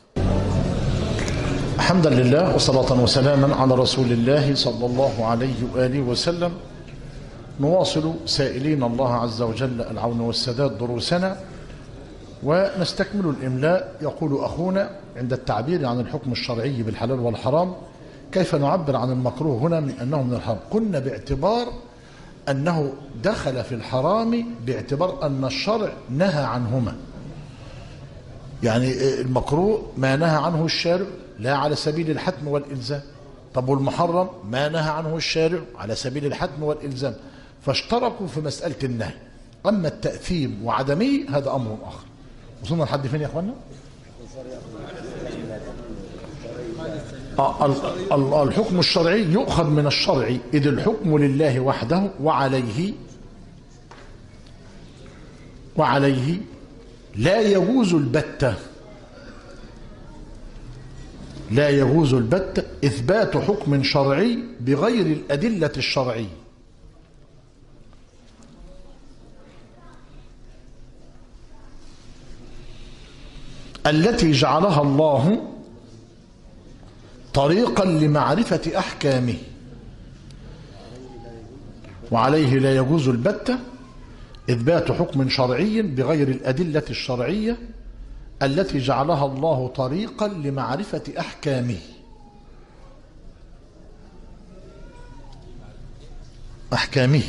حمدا لله وصلاة وسلاما على رسول الله صلى الله عليه وآله وسلم. نواصل سائلين الله عز وجل العون والسداد دروسنا، ونستكمل الإملاء. يقول أخونا عند التعبير عن الحكم الشرعي بالحلال والحرام كيف نعبر عن المكروه هنا من أنه من الحرام؟ قلنا باعتبار أنه دخل في الحرام باعتبار أن الشرع نهى عنهما، يعني المكروه ما نهى عنه الشارع لا على سبيل الحتم والإلزام، طب والمحرم ما نهى عنه الشارع على سبيل الحتم والإلزام، فاشتركوا في مسألة النهي. أما التأثيم وعدمه هذا أمر آخر. وصلنا لحد فين يا أخوانا؟ الحكم الشرعي يؤخذ من الشرع إذ الحكم لله وحده، وعليه وعليه لا يجوز البتة لا يجوز البتة إثبات حكم شرعي بغير الأدلة الشرعية. التي جعلها الله طريقا لمعرفة أحكامه، وعليه لا يجوز البتة إثبات حكم شرعي بغير الأدلة الشرعية التي جعلها الله طريقا لمعرفة أحكامه. أحكامه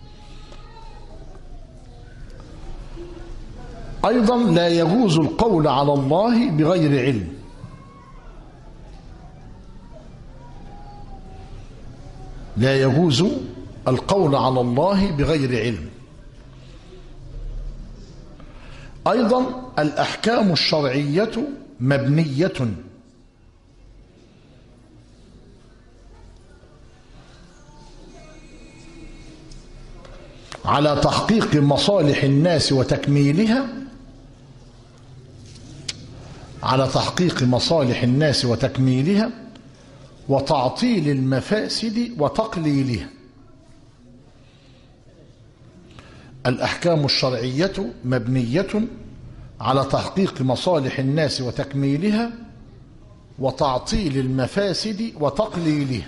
أيضا لا يجوز القول على الله بغير علم، لا يجوز القول على الله بغير علم. أيضا الأحكام الشرعية مبنية على تحقيق مصالح الناس وتكميلها على تحقيق مصالح الناس وتكميلها وتعطيل المفاسد وتقليلها. الأحكام الشرعية مبنية على تحقيق مصالح الناس وتكميلها وتعطيل المفاسد وتقليلها.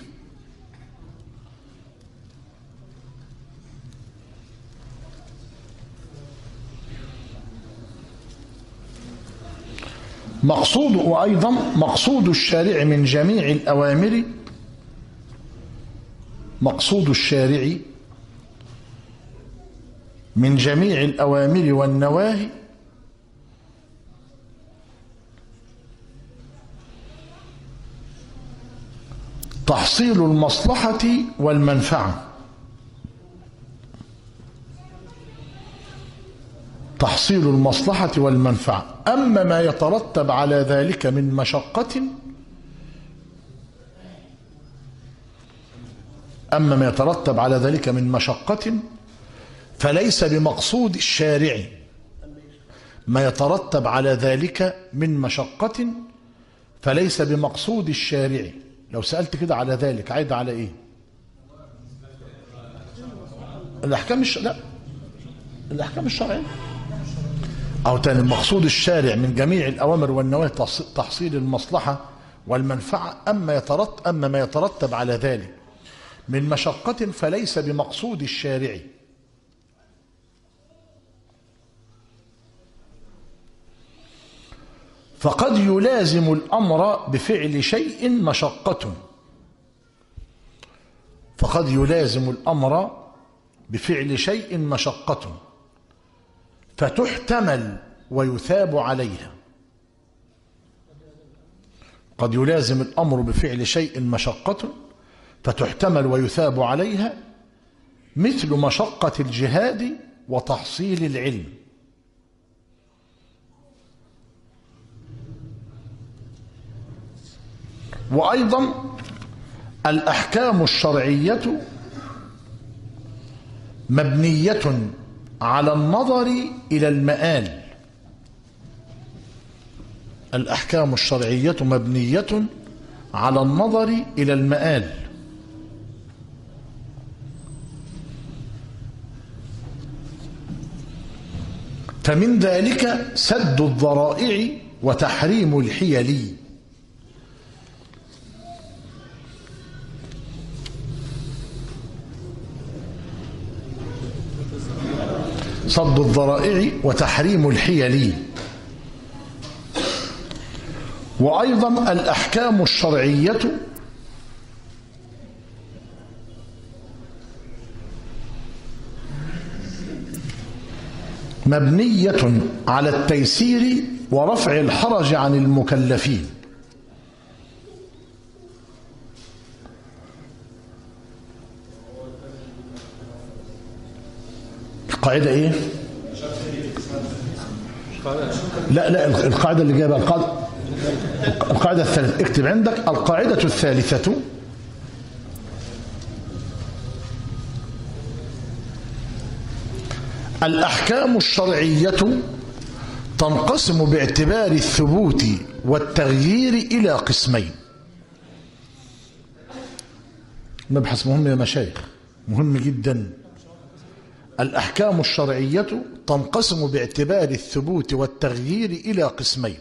مقصود وأيضا مقصود الشارع من جميع الأوامر مقصود الشارع من جميع الأوامر والنواهي تحصيل المصلحة والمنفعة تحصيل المصلحة والمنفعة. أما ما يترتب على ذلك من مشقة أما ما يترتب على ذلك من مشقة فليس بمقصود الشارع. ما يترتب على ذلك من مشقة فليس بمقصود الشارع. لو سألت كده على ذلك عايد على ايه؟ الأحكام الش... لا الأحكام الشرعية. أو تاني مقصود الشارع من جميع الأوامر والنواهي تحصيل المصلحة والمنفعة. أما يترتب أما ما يترتب على ذلك من مشقة فليس بمقصود الشارع. فقد يلازم الأمر بفعل شيء مشقة فقد يلازم الأمر بفعل شيء مشقة فتحتمل ويثاب عليها. قد يلازم الأمر بفعل شيء مشقة فتحتمل ويثاب عليها مثل مشقة الجهاد وتحصيل العلم. وأيضا الأحكام الشرعية مبنية على النظر إلى المآل. الأحكام الشرعية مبنية على النظر إلى المآل. فمن ذلك سد الذرائع وتحريم الحيل. صد الذرائع وتحريم الحيل. وأيضا الأحكام الشرعية مبنية على التيسير ورفع الحرج عن المكلفين. القاعدة ايه؟ لا لا القاعدة اللي جايبها القاعدة القاعدة الثالثة. اكتب عندك القاعدة الثالثة الأحكام الشرعية تنقسم باعتبار الثبوت والتغيير إلى قسمين. مبحث مهم يا مشايخ، مهم جدا. الأحكام الشرعية تنقسم باعتبار الثبوت والتغيير إلى قسمين.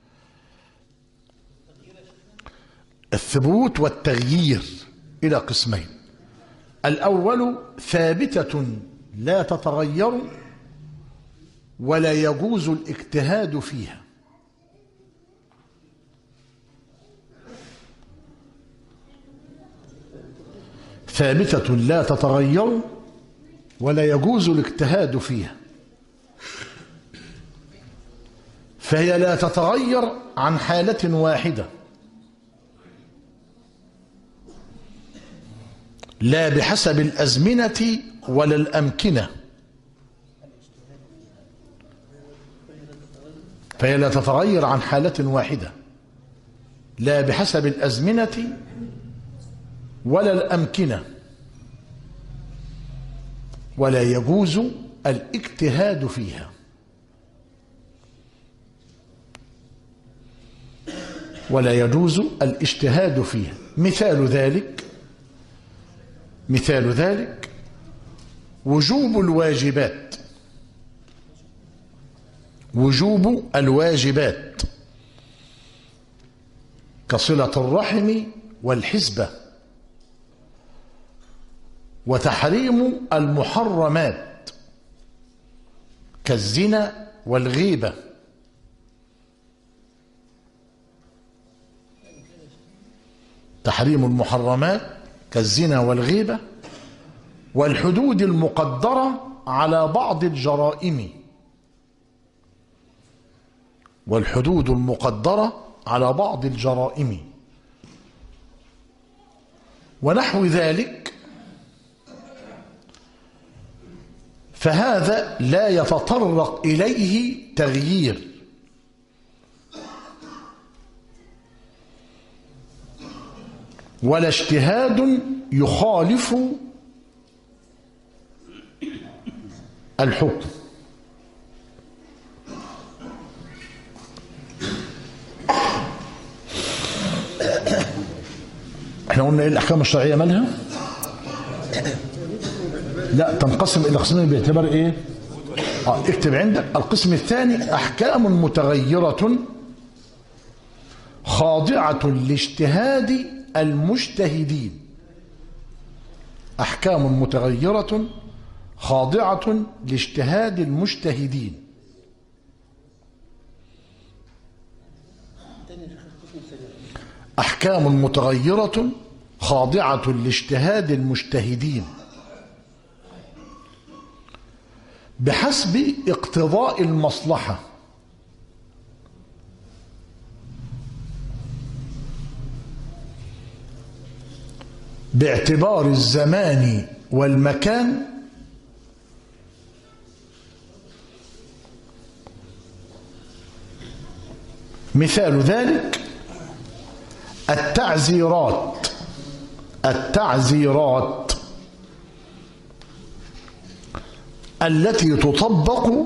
الثبوت والتغيير إلى قسمين. الأول ثابتة لا تتغير ولا يجوز الاجتهاد فيها. ثابتة لا تتغير ولا يجوز الاجتهاد فيها، فهي لا تتغير عن حالة واحدة، لا بحسب الأزمنة ولا الأمكنة، فهي لا تتغير عن حالة واحدة، لا بحسب الأزمنة ولا الأمكنة، ولا يجوز الاجتهاد فيها. ولا يجوز الاجتهاد فيها. مثال ذلك مثال ذلك وجوب الواجبات وجوب الواجبات كصلة الرحم والحسبة، وتحريم المحرمات كالزنا والغيبة، تحريم المحرمات كالزنا والغيبة، والحدود المقدرة على بعض الجرائم والحدود المقدرة على بعض الجرائم ونحو ذلك، فهذا لا يتطرق إليه تغيير، ولا اجتهاد يخالف الحكم. احنا قلنا ايه الاحكام الشرعيه مالها؟ لا، تنقسم الى قسمين باعتبار ايه؟ اه اكتب عندك القسم الثاني احكام متغيره خاضعه لاجتهاد المجتهدين. احكام متغيره خاضعه لاجتهاد المجتهدين. أحكام متغيرة خاضعة لاجتهاد المجتهدين بحسب اقتضاء المصلحة، باعتبار الزمان والمكان، مثال ذلك التعزيرات التعزيرات التي تطبق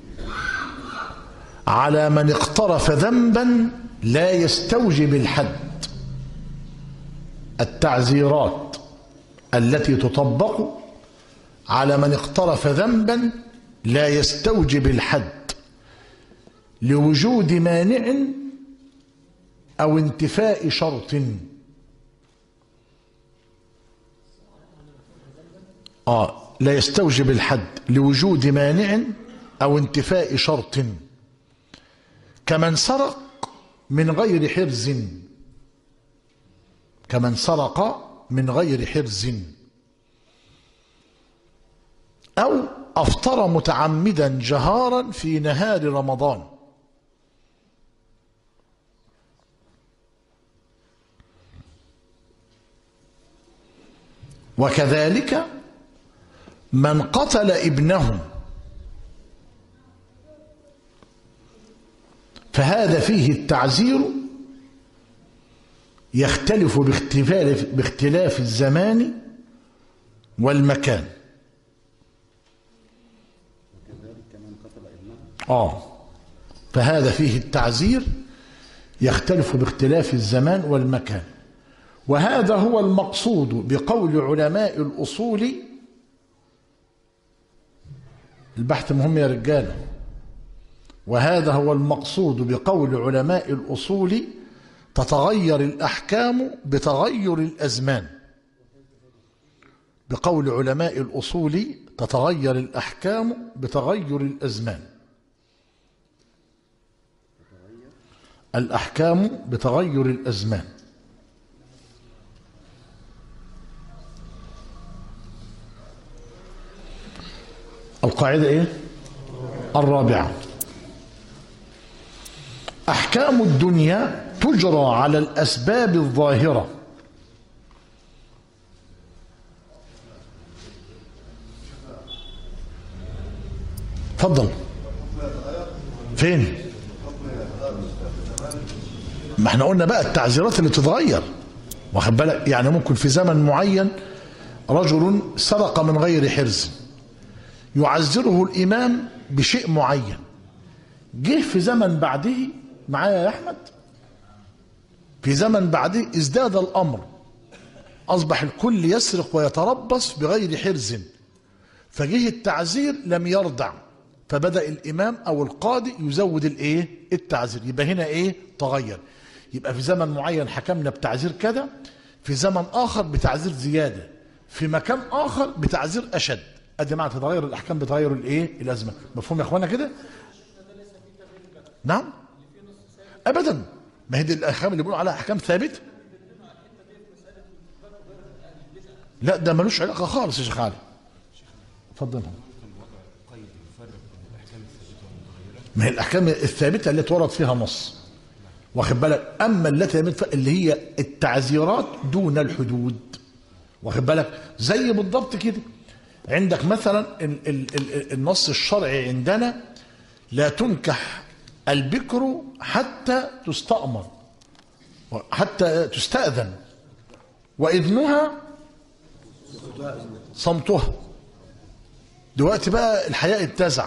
على من اقترف ذنبا لا يستوجب الحد. التعزيرات التي تطبق على من اقترف ذنبا لا يستوجب الحد لوجود مانع أو انتفاء شرط. آه لا يستوجب الحد لوجود مانع أو انتفاء شرط، كمن سرق من غير حرز كمن سرق من غير حرز أو أفطر متعمدا جهارا في نهار رمضان. وكذلك من قتل ابنه، فهذا فيه التعزير يختلف باختلاف, باختلاف الزمان والمكان. آه فهذا فيه التعزير يختلف باختلاف الزمان والمكان. وهذا هو المقصود بقول علماء الأصول. البحث مهم يا رجال. وهذا هو المقصود بقول علماء الأصول: تتغير الأحكام بتغير الأزمان. بقول علماء الأصول تتغير الأحكام بتغير الأزمان. الأحكام بتغير الأزمان. القاعدة إيه؟ الرابعة: أحكام الدنيا تجرى على الأسباب الظاهرة. تفضل. فين؟ ما احنا قلنا بقى التعزيرات اللي تتغير، واخد بالك؟ يعني ممكن في زمن معين رجل سرق من غير حرز، يعزره الإمام بشيء معين، جه في زمن بعده، معايا يا أحمد، في زمن بعده ازداد الأمر، أصبح الكل يسرق ويتربص بغير حرز، فجه التعزير لم يردع، فبدأ الإمام أو القاضي يزود الإيه؟ التعزير. يبقى هنا إيه؟ تغير. يبقى في زمن معين حكمنا بتعزير كذا، في زمن آخر بتعزير زيادة، في مكان آخر بتعزير أشد. أدي معنى تتغير الأحكام بتغير الإيه؟ الأزمة. مفهوم يا إخوانا كده؟ نعم؟ أبدا، ما هي دي الأحكام اللي بيقولوا عليها أحكام ثابتة. لا ده ملوش علاقة خالص يا شيخ علي. اتفضل. ما هي الأحكام الثابتة التي ورد فيها نص، واخد بالك؟ أما التي اللي هي التعزيرات دون الحدود، واخد بالك؟ زي بالضبط كده عندك مثلا ال ال ال النص الشرعي عندنا لا تنكح البكر حتى تستأمر، حتى تستأذن، وإذنها صمتها. دلوقتي بقى الحياء اتزع،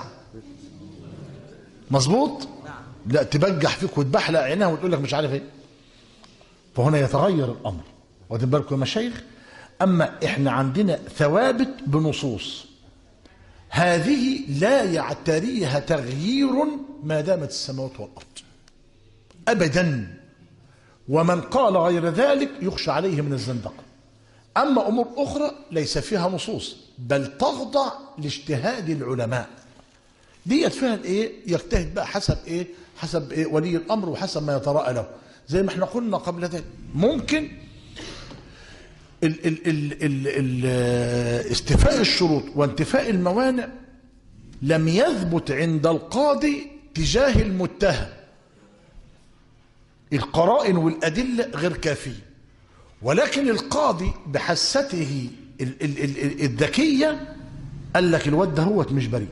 مظبوط؟ لا تبجح فيك وتبحلق عينها وتقول لك مش عارف ايه. فهنا يتغير الامر، واخدين بالكم يا مشايخ؟ اما احنا عندنا ثوابت بنصوص، هذه لا يعتريها تغيير ما دامت السماوات والارض ابدا، ومن قال غير ذلك يخشى عليه من الزندقه. اما امور اخرى ليس فيها نصوص، بل تخضع لاجتهاد العلماء، ديت فيها الايه؟ يجتهد بقى حسب ايه؟ حسب ايه ولي الامر وحسب ما يتراءى له. زي ما احنا قلنا قبل ذلك، ممكن ال ال ال ال ال استيفاء الشروط وانتفاء الموانع لم يثبت عند القاضي تجاه المتهم، القرائن والادله غير كافيه، ولكن القاضي بحسته ال ال ال الذكيه قال لك الواد ده هو مش بريء،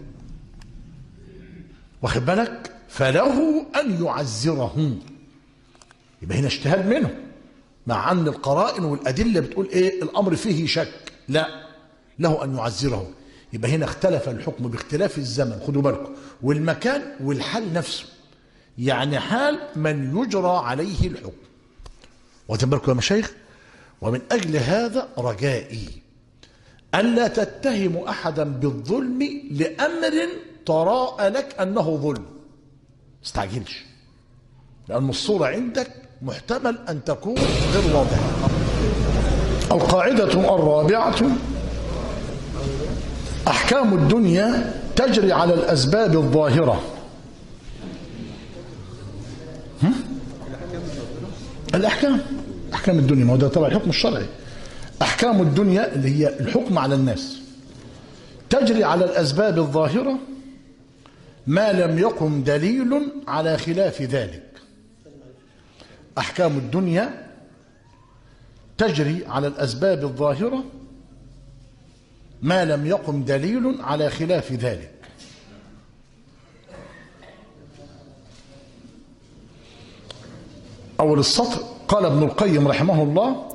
واخد بالك؟ فله أن يعزره. يبقى هنا اجتهاد منه، مع أن القرائن والأدلة بتقول إيه؟ الأمر فيه شك، لا، له أن يعزره. يبقى هنا اختلف الحكم باختلاف الزمن، خدوا بالكم، والمكان والحال نفسه، يعني حال من يجرى عليه الحكم. واخدين بالكم يا مشايخ؟ ومن أجل هذا رجائي ألا تتهموا أحدا بالظلم لأمر تراءى لك أنه ظلم، استعجلش، لأن الصورة عندك محتمل أن تكون غير واضحة. القاعدة الرابعة: أحكام الدنيا تجري على الأسباب الظاهرة. الأحكام أحكام الدنيا، ما هو ده تبع الحكم الشرعي. أحكام الدنيا اللي هي الحكم على الناس تجري على الأسباب الظاهرة ما لم يقم دليل على خلاف ذلك. أحكام الدنيا تجري على الأسباب الظاهرة ما لم يقم دليل على خلاف ذلك. أول السطر قال ابن القيم رحمه الله: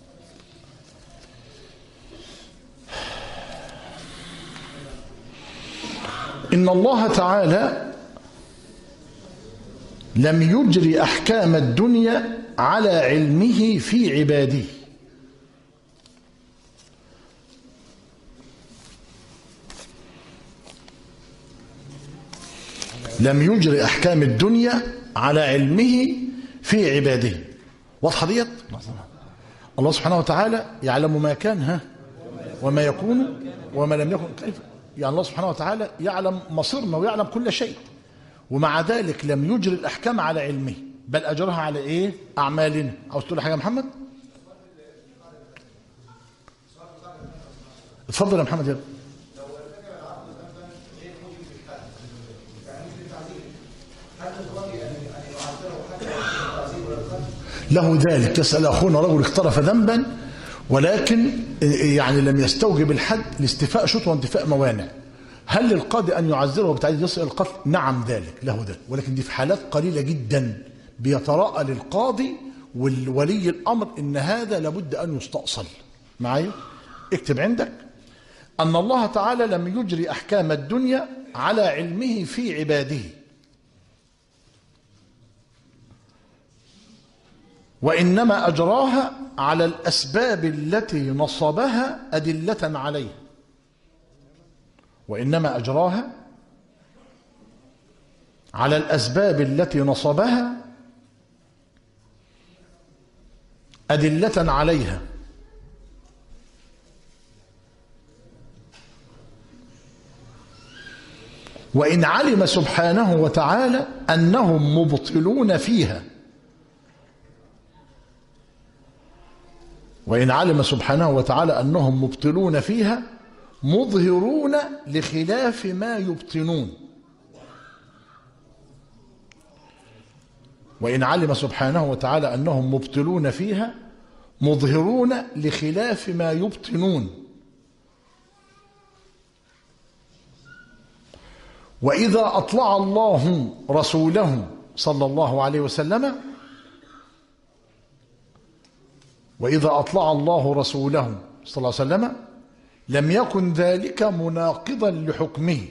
إن الله تعالى لم يجري أحكام الدنيا على علمه في عباده، لم يجري أحكام الدنيا على علمه في عباده. واضحة ديت؟ الله سبحانه وتعالى يعلم ما كان ها وما يكون وما لم يكن. كيف؟ يعني الله سبحانه وتعالى يعلم مصيرنا ويعلم كل شيء، ومع ذلك لم يجري الأحكام على علمه، بل أجرها على إيه؟ أعمالنا. عاوز تقول حاجة يا محمد؟ اتفضل يا محمد. يا له ذلك. تسأل أخونا رجل اقترف ذنبا ولكن يعني لم يستوجب الحد لاستيفاء شروط وانتفاء موانع، هل للقاضي أن يعذره وبتعديد يصل القتل؟ نعم ذلك له ذلك، ولكن دي في حالات قليلة جدا بيتراءى للقاضي والولي الأمر إن هذا لابد أن يستأصل. معايا؟ اكتب عندك أن الله تعالى لم يجري أحكام الدنيا على علمه في عباده، وإنما أجراها على الأسباب التي نصبها أدلة عليه. وإنما أجراها على الأسباب التي نصبها أدلة عليها. وإن علم سبحانه وتعالى أنهم مبطلون فيها وإن علم سبحانه وتعالى أنهم مبطلون فيها مظهرون لخلاف ما يبطنون. وإن علم سبحانه وتعالى أنهم مبطلون فيها مظهرون لخلاف ما يبطنون. وإذا أطلع الله رسوله صلى الله عليه وسلم وإذا أطلع الله رسوله صلى الله عليه وسلم لم يكن ذلك مناقضا لحكمه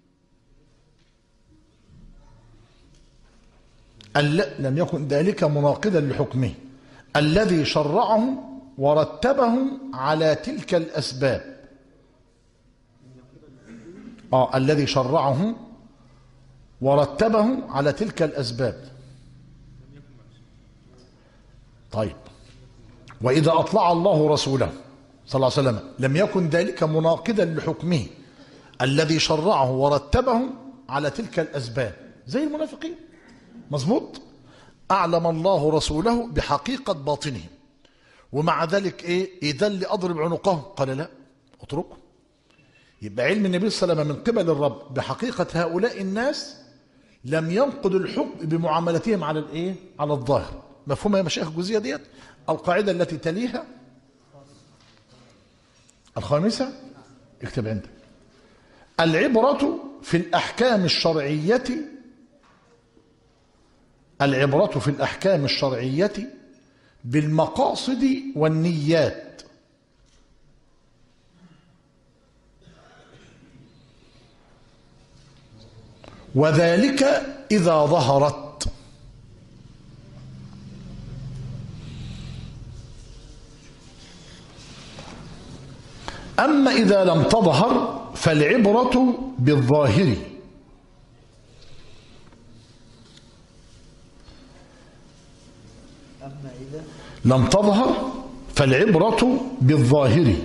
لم يكن ذلك مناقضا لحكمه الذي شرعهم ورتبهم على تلك الأسباب. آه الذي شرعهم ورتبهم على تلك الأسباب. طيب، وإذا أطلع الله رسوله صلى الله عليه وسلم لم يكن ذلك مناقضا لحكمه الذي شرعه ورتبه على تلك الأسباب، زي المنافقين. مظبوط؟ أعلم الله رسوله بحقيقة باطنهم، ومع ذلك إيه؟ إذا اللي أضرب عنقهم قال لا اتركه. يبقى علم النبي صلى الله عليه وسلم من قبل الرب بحقيقة هؤلاء الناس لم ينقض الحكم بمعاملتهم على الإيه؟ على الظاهر. مفهوم يا مشايخ الجزئية ديت؟ القاعدة التي تليها الخامسة، اكتب عندك: العبرة في الأحكام الشرعية العبرة في الأحكام الشرعية بالمقاصد والنيات، وذلك إذا ظهرت. أما إذا لم تظهر فالعبرة بالظاهر. أما إذا لم تظهر فالعبرة بالظاهر.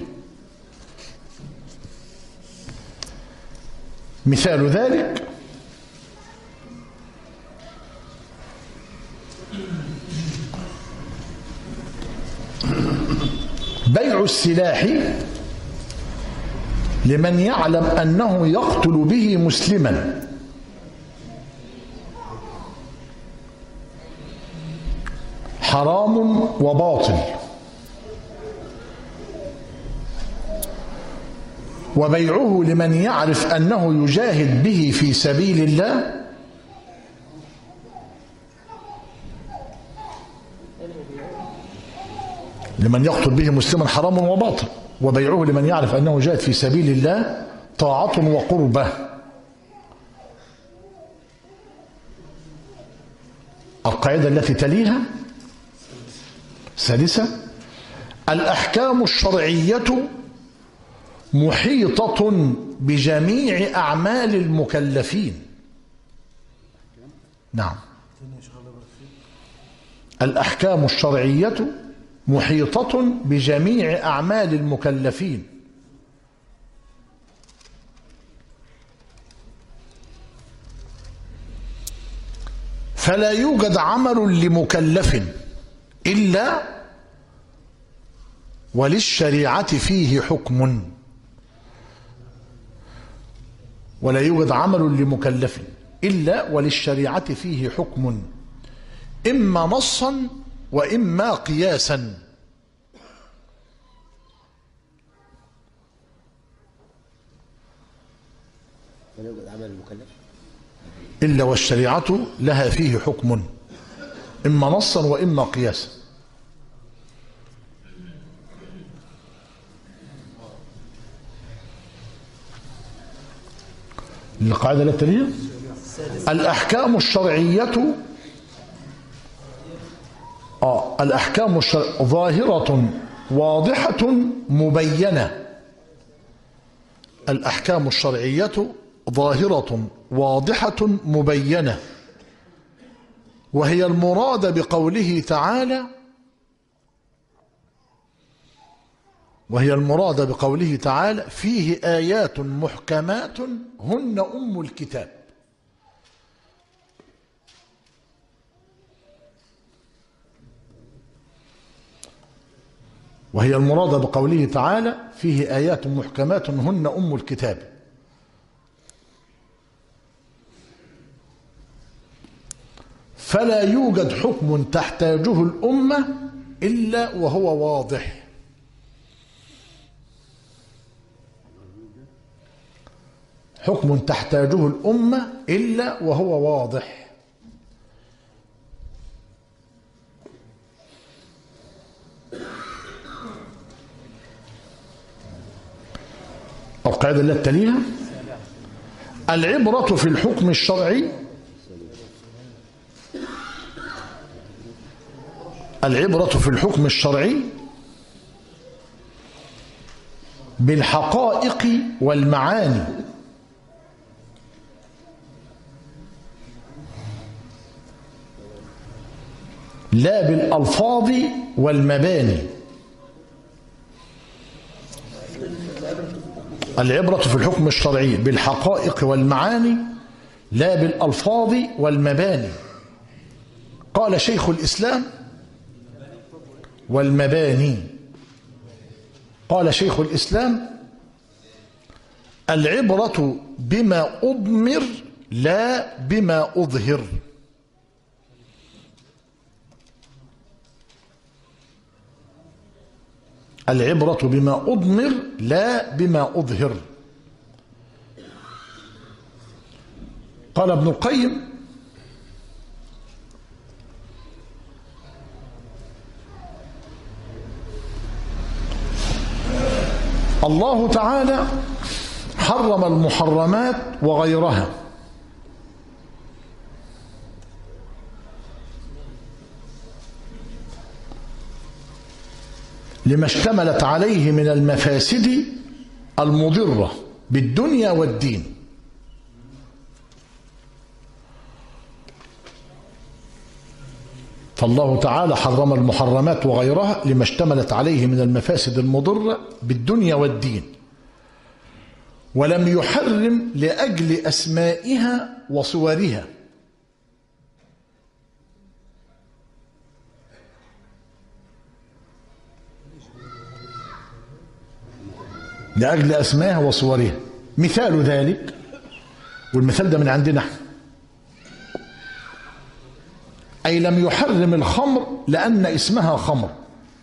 مثال ذلك بيع السلاح لمن يعلم أنه يقتل به مسلما حرام وباطل، وبيعه لمن يعرف أنه يجاهد به في سبيل الله لمن يقتل به مسلما حرام وباطل، وبيعه لمن يعرف أنه جاهد في سبيل الله طاعة وقربة. القاعدة التي تليها السادسة: الأحكام الشرعية محيطة بجميع أعمال المكلفين. نعم، الأحكام الشرعية محيطة بجميع أعمال المكلفين، فلا يوجد عمل لمكلف إلا وللشريعة فيه حكم. ولا يوجد عمل لمكلف إلا وللشريعة فيه حكم، إما نصا وإما قياسا. ولا يوجد عمل المكلف إلا والشريعة لها فيه حكم. إما نصا وإما قياسا. القاعدة التالية: الأحكام الشرعية آه الأحكام الشرعية ظاهرة واضحة مبينة. الأحكام الشرعية ظاهرة واضحة مبينة، وهي المراد بقوله تعالى وهي المراد بقوله تعالى فيه آيات محكمات هن أم الكتاب. وهي المراد بقوله تعالى فيه آيات محكمات هن أم الكتاب. فلا يوجد حكم تحتاجه الأمة إلا وهو واضح. حكم تحتاجه الأمة إلا وهو واضح. القاعدة التي تليها: العبرة في الحكم الشرعي العبرة في الحكم الشرعي بالحقائق والمعاني، لا بالألفاظ والمباني. العبرة في الحكم الشرعي بالحقائق والمعاني لا بالألفاظ والمباني. قال شيخ الإسلام: والمباني. قال شيخ الإسلام: العبرة بما أضمر لا بما أظهر. العبرة بما أضمر لا بما أظهر. قال ابن القيم: الله تعالى حرم المحرمات وغيرها لما اشتملت عليه من المفاسد المضرة بالدنيا والدين. فالله تعالى حرم المحرمات وغيرها لما اشتملت عليه من المفاسد المضرة بالدنيا والدين، ولم يحرم لأجل أسمائها وصورها. لأجل أسمائها وصورها. مثال ذلك، والمثال ده من عندنا احنا، أي لم يحرم الخمر لأن اسمها خمر.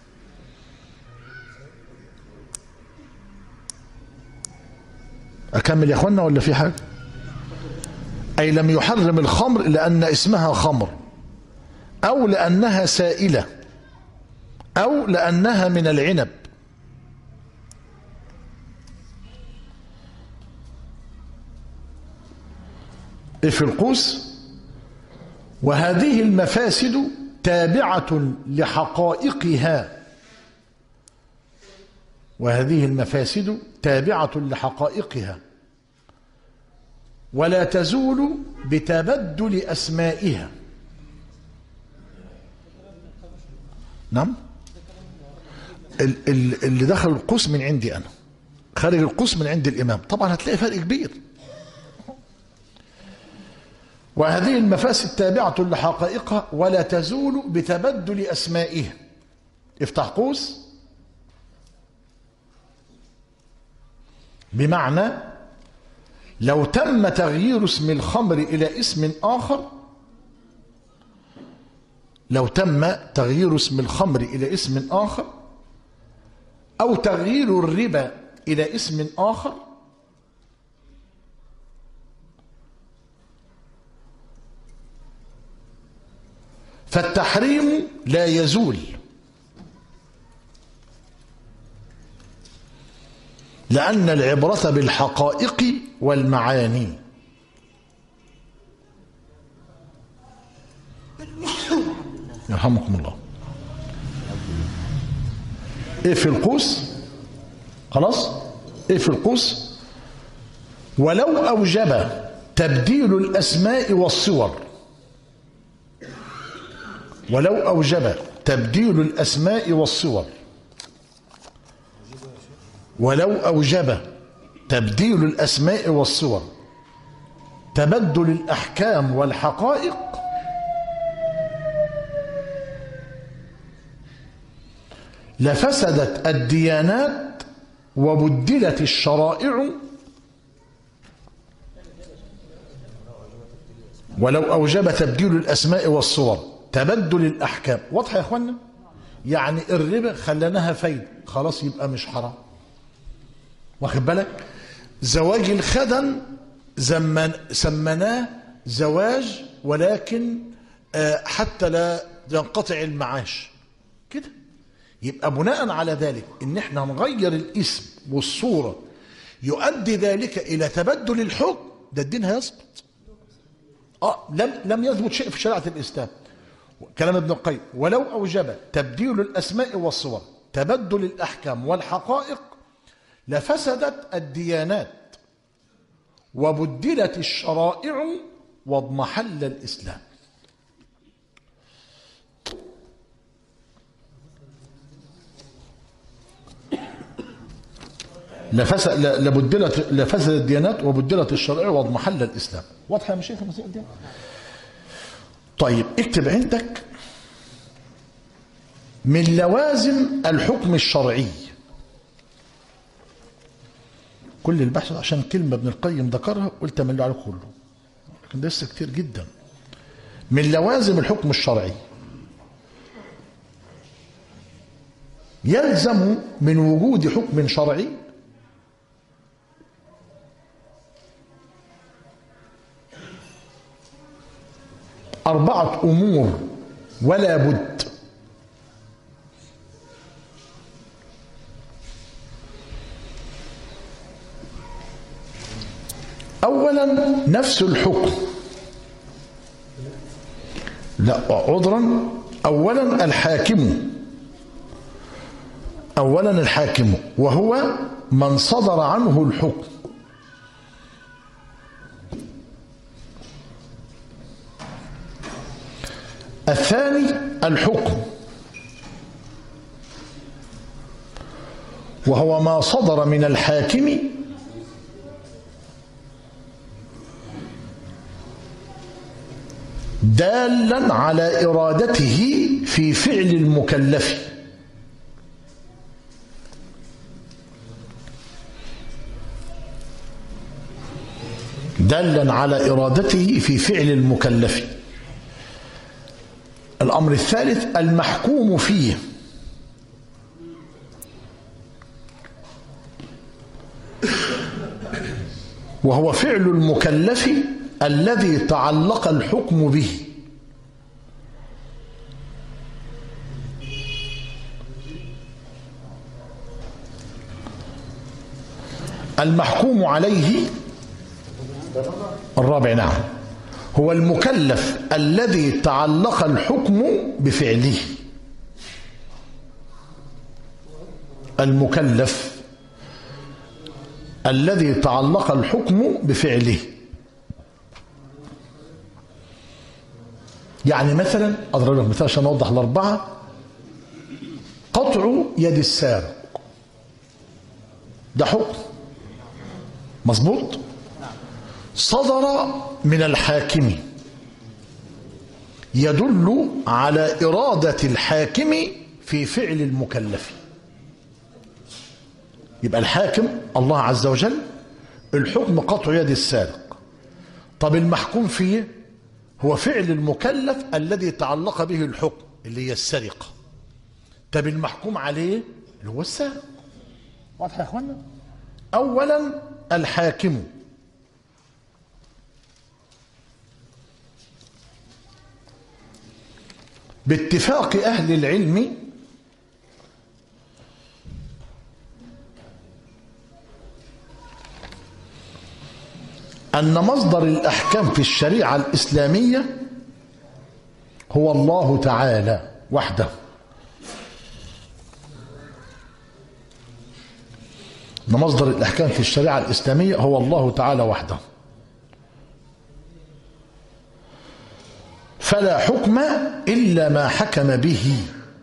أكمل يا أخوانا ولا في حاجة؟ أي لم يحرم الخمر لأن اسمها خمر، أو لأنها سائلة، أو لأنها من العنب. في القوس: وهذه المفاسد تابعة لحقائقها وهذه المفاسد تابعة لحقائقها ولا تزول بتبدل أسمائها. نعم، اللي دخل القوس من عندي أنا، خارج القوس من عند الإمام، طبعا هتلاقي فرق كبير. وهذه المفاسد تابعة لحقائقها ولا تزول بتبدل أسمائها. افتح قوس، بمعنى لو تم تغيير اسم الخمر إلى اسم آخر لو تم تغيير اسم الخمر إلى اسم آخر أو تغيير الربا إلى اسم آخر فالتحريم لا يزول، لأن العبرة بالحقائق والمعاني. يرحمكم الله. ايه في القوس؟ خلاص، ايه في القوس؟ ولو أوجب تبديل الأسماء والصور، ولو أوجب تبديل الأسماء والصور، ولو أوجب تبديل الأسماء والصور تبدل الأحكام والحقائق لفسدت الديانات وبدلت الشرائع. ولو أوجب تبديل الأسماء والصور تبدل الأحكام. واضحة يا أخوانا؟ يعني الربا خلناها فايدة، خلاص يبقى مش حرام. واخد بالك؟ زواج الخدم زمن سمناه زواج، ولكن حتى لا ينقطع المعاش كده. يبقى بناء على ذلك ان احنا نغير الاسم والصورة يؤدي ذلك الى تبدل الحكم، ده الدين هيسقط. اه لم لم يثبت شيء في شريعة الاسلام. كلام ابن القيم: ولو اوجب تبديل الاسماء والصور تبدل الاحكام والحقائق لفسدت الديانات وبدلت الشرائع واضمحل الاسلام. لفسد لبدلت لفسد الديانات وبدلت الشرائع واضمحل الاسلام. واضحه يا مشايخ المسائل دي؟ طيب اكتب عندك: من لوازم الحكم الشرعي. كل البحث عشان كلمه ابن القيم ذكرها قلت املوا عليه كله، لكن ده لسه كتير جدا. من لوازم الحكم الشرعي: يلزم من وجود حكم شرعي أربعة أمور ولا بد. أولا نفس الحكم، لا عذرا، أولا الحاكم، أولا الحاكم وهو من صدر عنه الحكم. الثاني الحكم وهو ما صدر من الحاكم دالا على إرادته في فعل المكلف. دالا على إرادته في فعل المكلف. الأمر الثالث المحكوم فيه وهو فعل المكلف الذي تعلق الحكم به. المحكوم عليه الرابع نعم هو المكلف الذي تعلق الحكم بفعله. المكلف الذي تعلق الحكم بفعله. يعني مثلا أضرب لك مثال عشان أوضح الأربعة: قطع يد السارق ده حكم مظبوط، صدر من الحاكم، يدل على إرادة الحاكم في فعل المكلف. يبقى الحاكم الله عز وجل، الحكم قطع يد السارق. طب المحكوم فيه هو فعل المكلف الذي تعلق به الحكم اللي هي السرقة. طب المحكوم عليه اللي هو السارق. واضح يا اخوانا؟ اولا الحاكم باتفاق أهل العلم أن مصدر الأحكام في الشريعة الإسلامية هو الله تعالى وحده. أن مصدر الأحكام في الشريعة الإسلامية هو الله تعالى وحده، فلا حكم إلا ما حكم به،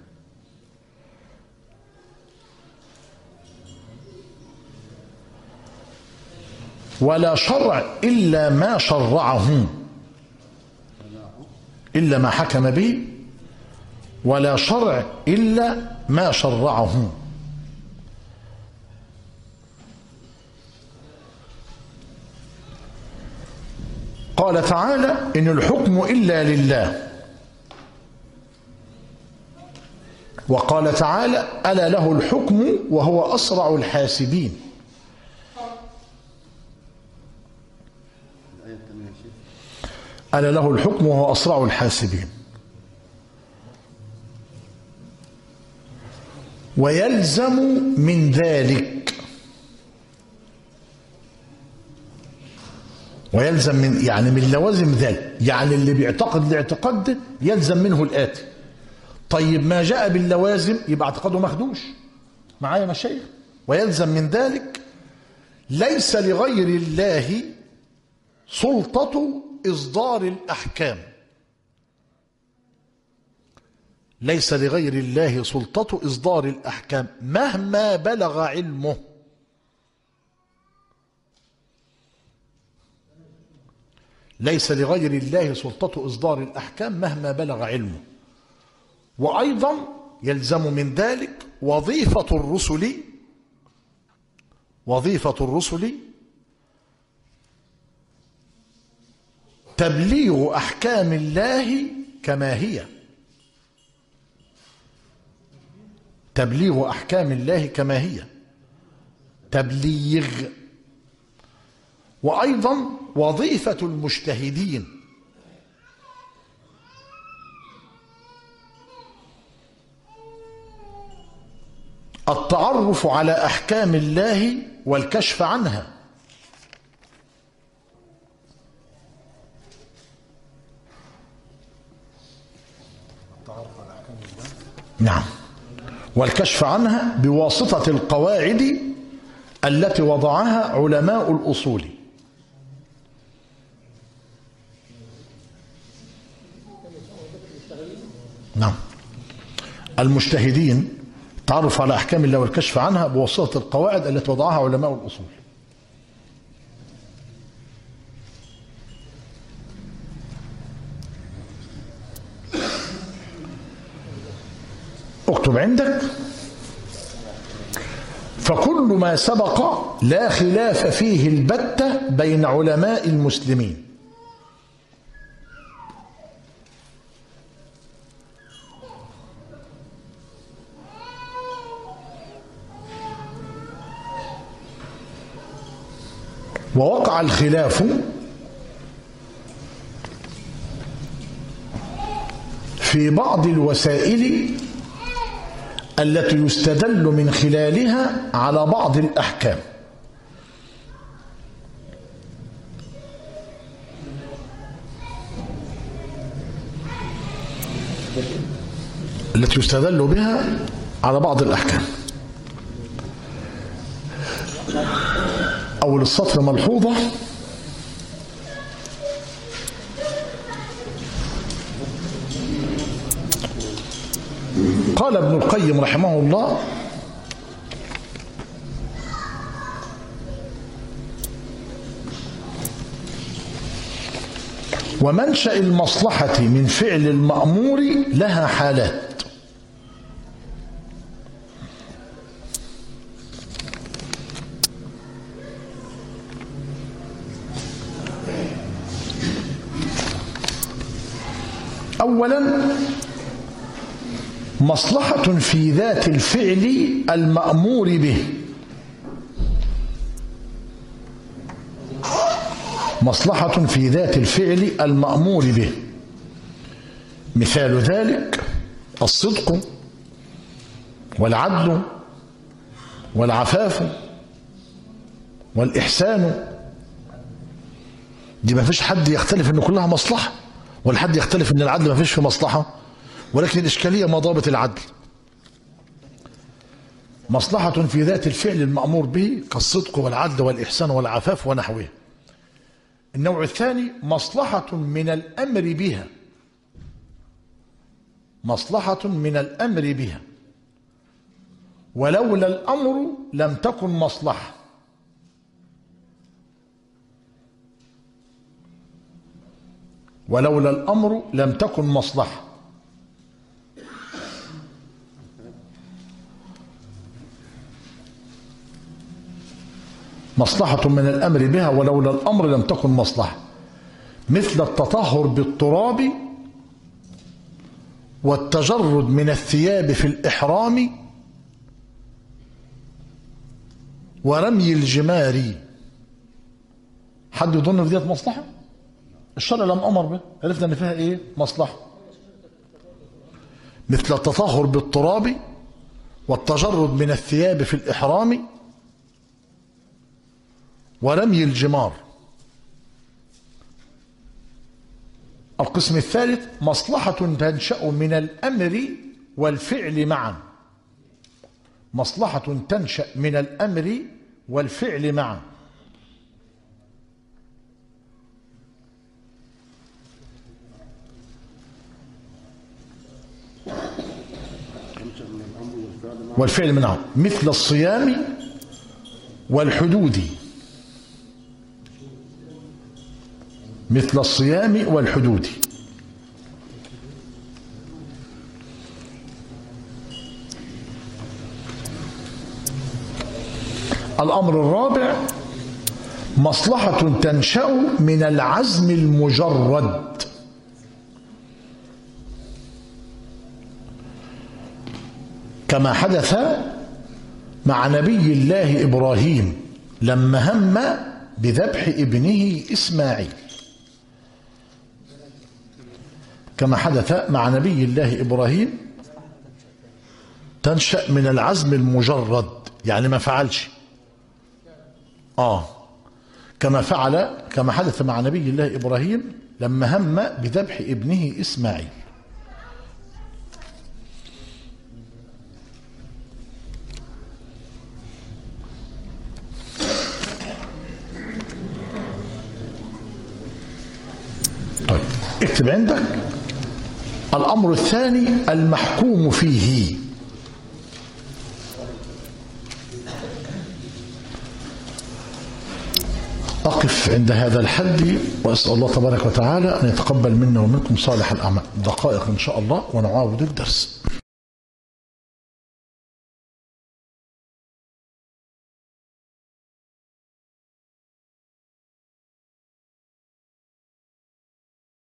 ولا شرع إلا ما شرعه، إلا ما حكم به، ولا شرع إلا ما شرعه. قال تعالى: إن الحكم إلا لله. وقال تعالى: ألا له الحكم وهو أسرع الحاسبين. ألا له الحكم وهو أسرع الحاسبين. ويلزم من ذلك، ويلزم من يعني من لوازم ذلك، يعني اللي بيعتقد الاعتقاد ده يلزم منه الآتي. طيب ما جاء باللوازم يبقى اعتقاده مخدوش. معايا مشايخ؟ ويلزم من ذلك ليس لغير الله سلطة إصدار الأحكام، ليس لغير الله سلطة إصدار الأحكام مهما بلغ علمه. ليس لغير الله سلطة إصدار الأحكام مهما بلغ علمه. وأيضا يلزم من ذلك وظيفة الرسل، وظيفة الرسل تبليغ أحكام الله كما هي، تبليغ أحكام الله كما هي، تبليغ. وأيضا وظيفة المجتهدين التعرف على أحكام الله والكشف عنها. نعم، والكشف عنها بواسطة القواعد التي وضعها علماء الأصول. نعم، المجتهدين تعرف على أحكام الله والكشف عنها بواسطة القواعد التي وضعها علماء الأصول. اكتب عندك: فكل ما سبق لا خلاف فيه البتة بين علماء المسلمين. ووقع الخلاف في بعض الوسائل التي يستدل من خلالها على بعض الأحكام. التي يستدل بها على بعض الأحكام. أول السطر ملحوظة: قال ابن القيم رحمه الله: ومنشأ المصلحة من فعل المأمور لها حالات. أولا مصلحة في ذات الفعل المأمور به، مصلحة في ذات الفعل المأمور به. مثال ذلك الصدق والعدل والعفاف والإحسان. دي ما فيش حد يختلف ان كلها مصلحة، ولا حد يختلف ان العدل ما فيش في مصلحة، ولكن الإشكالية ما ضابط العدل. مصلحة في ذات الفعل المأمور به كالصدق والعدل والإحسان والعفاف ونحوه. النوع الثاني مصلحة من الأمر بها، مصلحة من الأمر بها ولولا الأمر لم تكن مصلحة. ولولا الأمر لم تكن مصلحة. مصلحة من الأمر بها ولولا الأمر لم تكن مصلحة، مثل التطهر بالتراب والتجرد من الثياب في الإحرام ورمي الجمار. حد يظن في ديت مصلحة؟ الشرع لم أمر به، عرفنا أن فيها إيه؟ مصلحة. مثل التطهر بالتراب والتجرد من الثياب في الإحرام ورمي الجمار. القسم الثالث مصلحة تنشأ من الأمر والفعل معا. مصلحة تنشأ من الأمر والفعل معا. والفعل معا مثل الصيام والحدود. مثل الصيام والحدود. الأمر الرابع مصلحة تنشأ من العزم المجرد. كما حدث مع نبي الله إبراهيم لما هم بذبح ابنه إسماعيل. كما حدث مع نبي الله إبراهيم تنشأ من العزم المجرد، يعني ما فعلش. آه كما فعل كما حدث مع نبي الله إبراهيم لما هم بذبح ابنه إسماعيل. طيب اكتب عندك الأمر الثاني المحكوم فيه. أقف عند هذا الحد وأسأل الله تبارك وتعالى أن يتقبل منا ومنكم صالح الأعمال. دقائق إن شاء الله ونعاود الدرس.